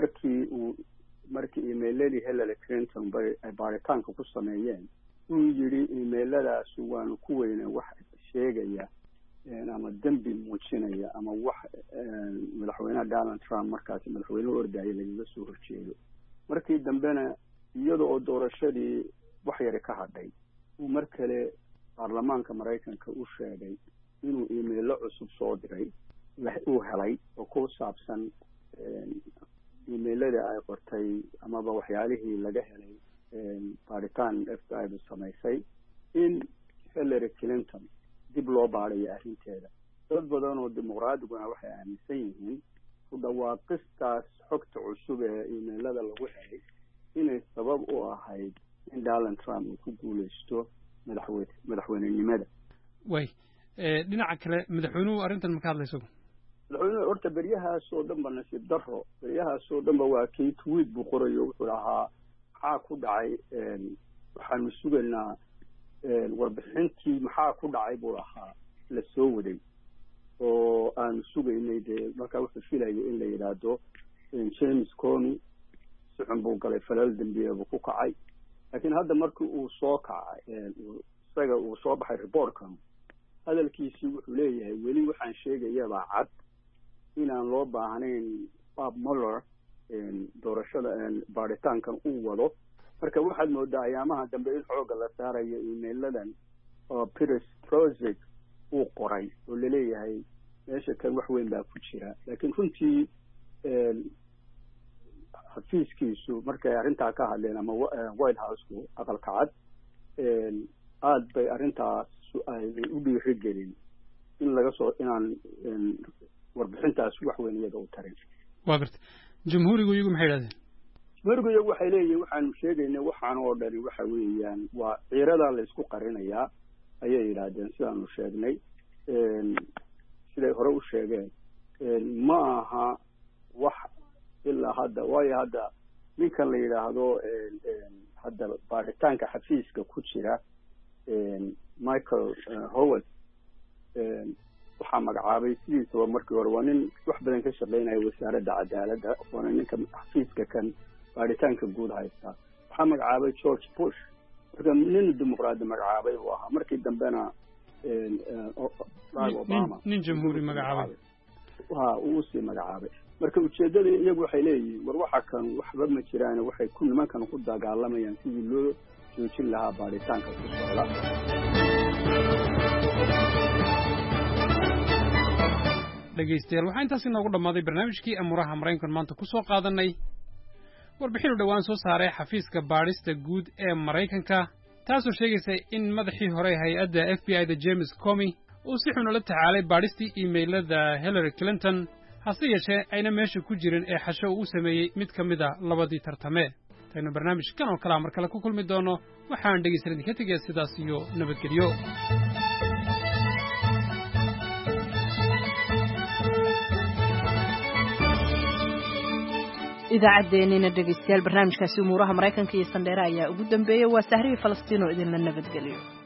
markii emailadii Hillary Clinton ay baaritaanka ku sameeyeen uu yidhi emailadaas waanu ku weynay wax sheegaya ama dembi muujinaya ama wax madaxweynaha Donald Trump markaasi madaxweynuhu ordayay lagaga soo horjeedo markii dambena iyada oo doorashadii wax yar ka hadhay uu mar kale baarlamaanka Mareykanka u sheegay inuu email cusub soo diray uu helay oo ku saabsan emailada ay qortay amaba waxyaalihii laga helay baaritaan FBI samaysay in Hillary Clinton dib loo baarayo arrinteeda dad badan oo dimuqraadiyaduna waxay aaminsan yihiin ku dhawaaqistaas xogta cusub ee emailada lagu helay inay sabab u ahayd in Donald Trump uu ku guuleysto madaxweynenimada way dhinaca kale madaxweynuhu arrintan ma ka hadlayso madaxweynuhu horta beryahaas oo dhan ba nasiib darro beryahaas oo dhan ba waa kii tweet buu qorayo wuxuu lahaa maxaa ku dhacay waxaanu sugaynaa warbixintii maxaa ku dhacay buu lahaa la soo waday oo aan sugaynay dee markaa wuxuu filayay in la yidhaahdo James Comey si xun buu galay falal dambiye buu ku kacay laakiin hadda markii uu soo kacay isaga uu soo baxay reportkan hadalkiisii wuxuu leeyahay weli waxaan sheegayaba cad inaan loo baahnayn Bob Mueller doorashada baaritaankan uu wado marka waxaad moodaa ayaamaha dambe in xooga la saarayo emailadan oo Peter Strzok uu qoray oo laleeyahay meesha kan wax weyn baa ku jira laakiin runtii xafiiskiisu markay arrintaa ka hadleen ama White House-ku aqalka cad aad bay arrintaas ay u dhiirigelin in laga soo inaan warbixintaas wax weyn iyada u tarin waa gartay jumhuurigu iyagu maxay yidhahdeen jumhuurigu iyagu waxay leeyihiin waxaanu sheegaynay waxaan oo dhani waxa weeyaan waa ciiradaa la isku qarinayaa ayay yidhaahdeen sidaanu sheegnay siday hore u sheegeen ma aha wax ilaa hadda waayo hadda ninkan la yidhaahdo hadda baaritaanka xafiiska ku jira Michael Howard waxaa magacaabay sidiisaba markii hore waa nin wax badan ka shaqeynaya wasaaradda cadaaladda waana ninka xafiiska kan baaritaanka guud haysta waxaa magacaabay George Bush marka nin dimuqraadi magacaabay buu ahaa markii dambena Obama nin jamhuuri magacaabay uu sii magacaabay marka ujeedada iyagu waxay leeyihiin war waxa kan waxba ma jiraan waxay ku nimankan ku dagaalamayaan sidii loo joojin lahaa baaritaanka ku socda dhegaystayaal waxaa intaas inoogu dhammaaday barnaamijkii amuraha Mareykanka maanta ku soo qaadanay warbixin u dhawaan soo saaray xafiiska baadhista guud ee Mareykanka taasoo sheegaysa in madaxii hore hay'adda FBI-da James Comey uu si xun ula tacaalay baadhistii emailada Hillary Clinton hase yeeshee ayna meesha ku jirin ee xasho uu sameeyey mid ka mid a labadii tartame taynu barnaamijkan oo kale mar kale ku kulmi doono waxaan dhegaysan idinka tegaya sidaas iyo nabadgelyo idaacaddeenina dhegaystayaal barnaamijkaasi umuuraha Mareykanka iyo Sandheera ayaa ugu dambeeyay waa Sahriye Falastiin oo idinla nabadgeliyo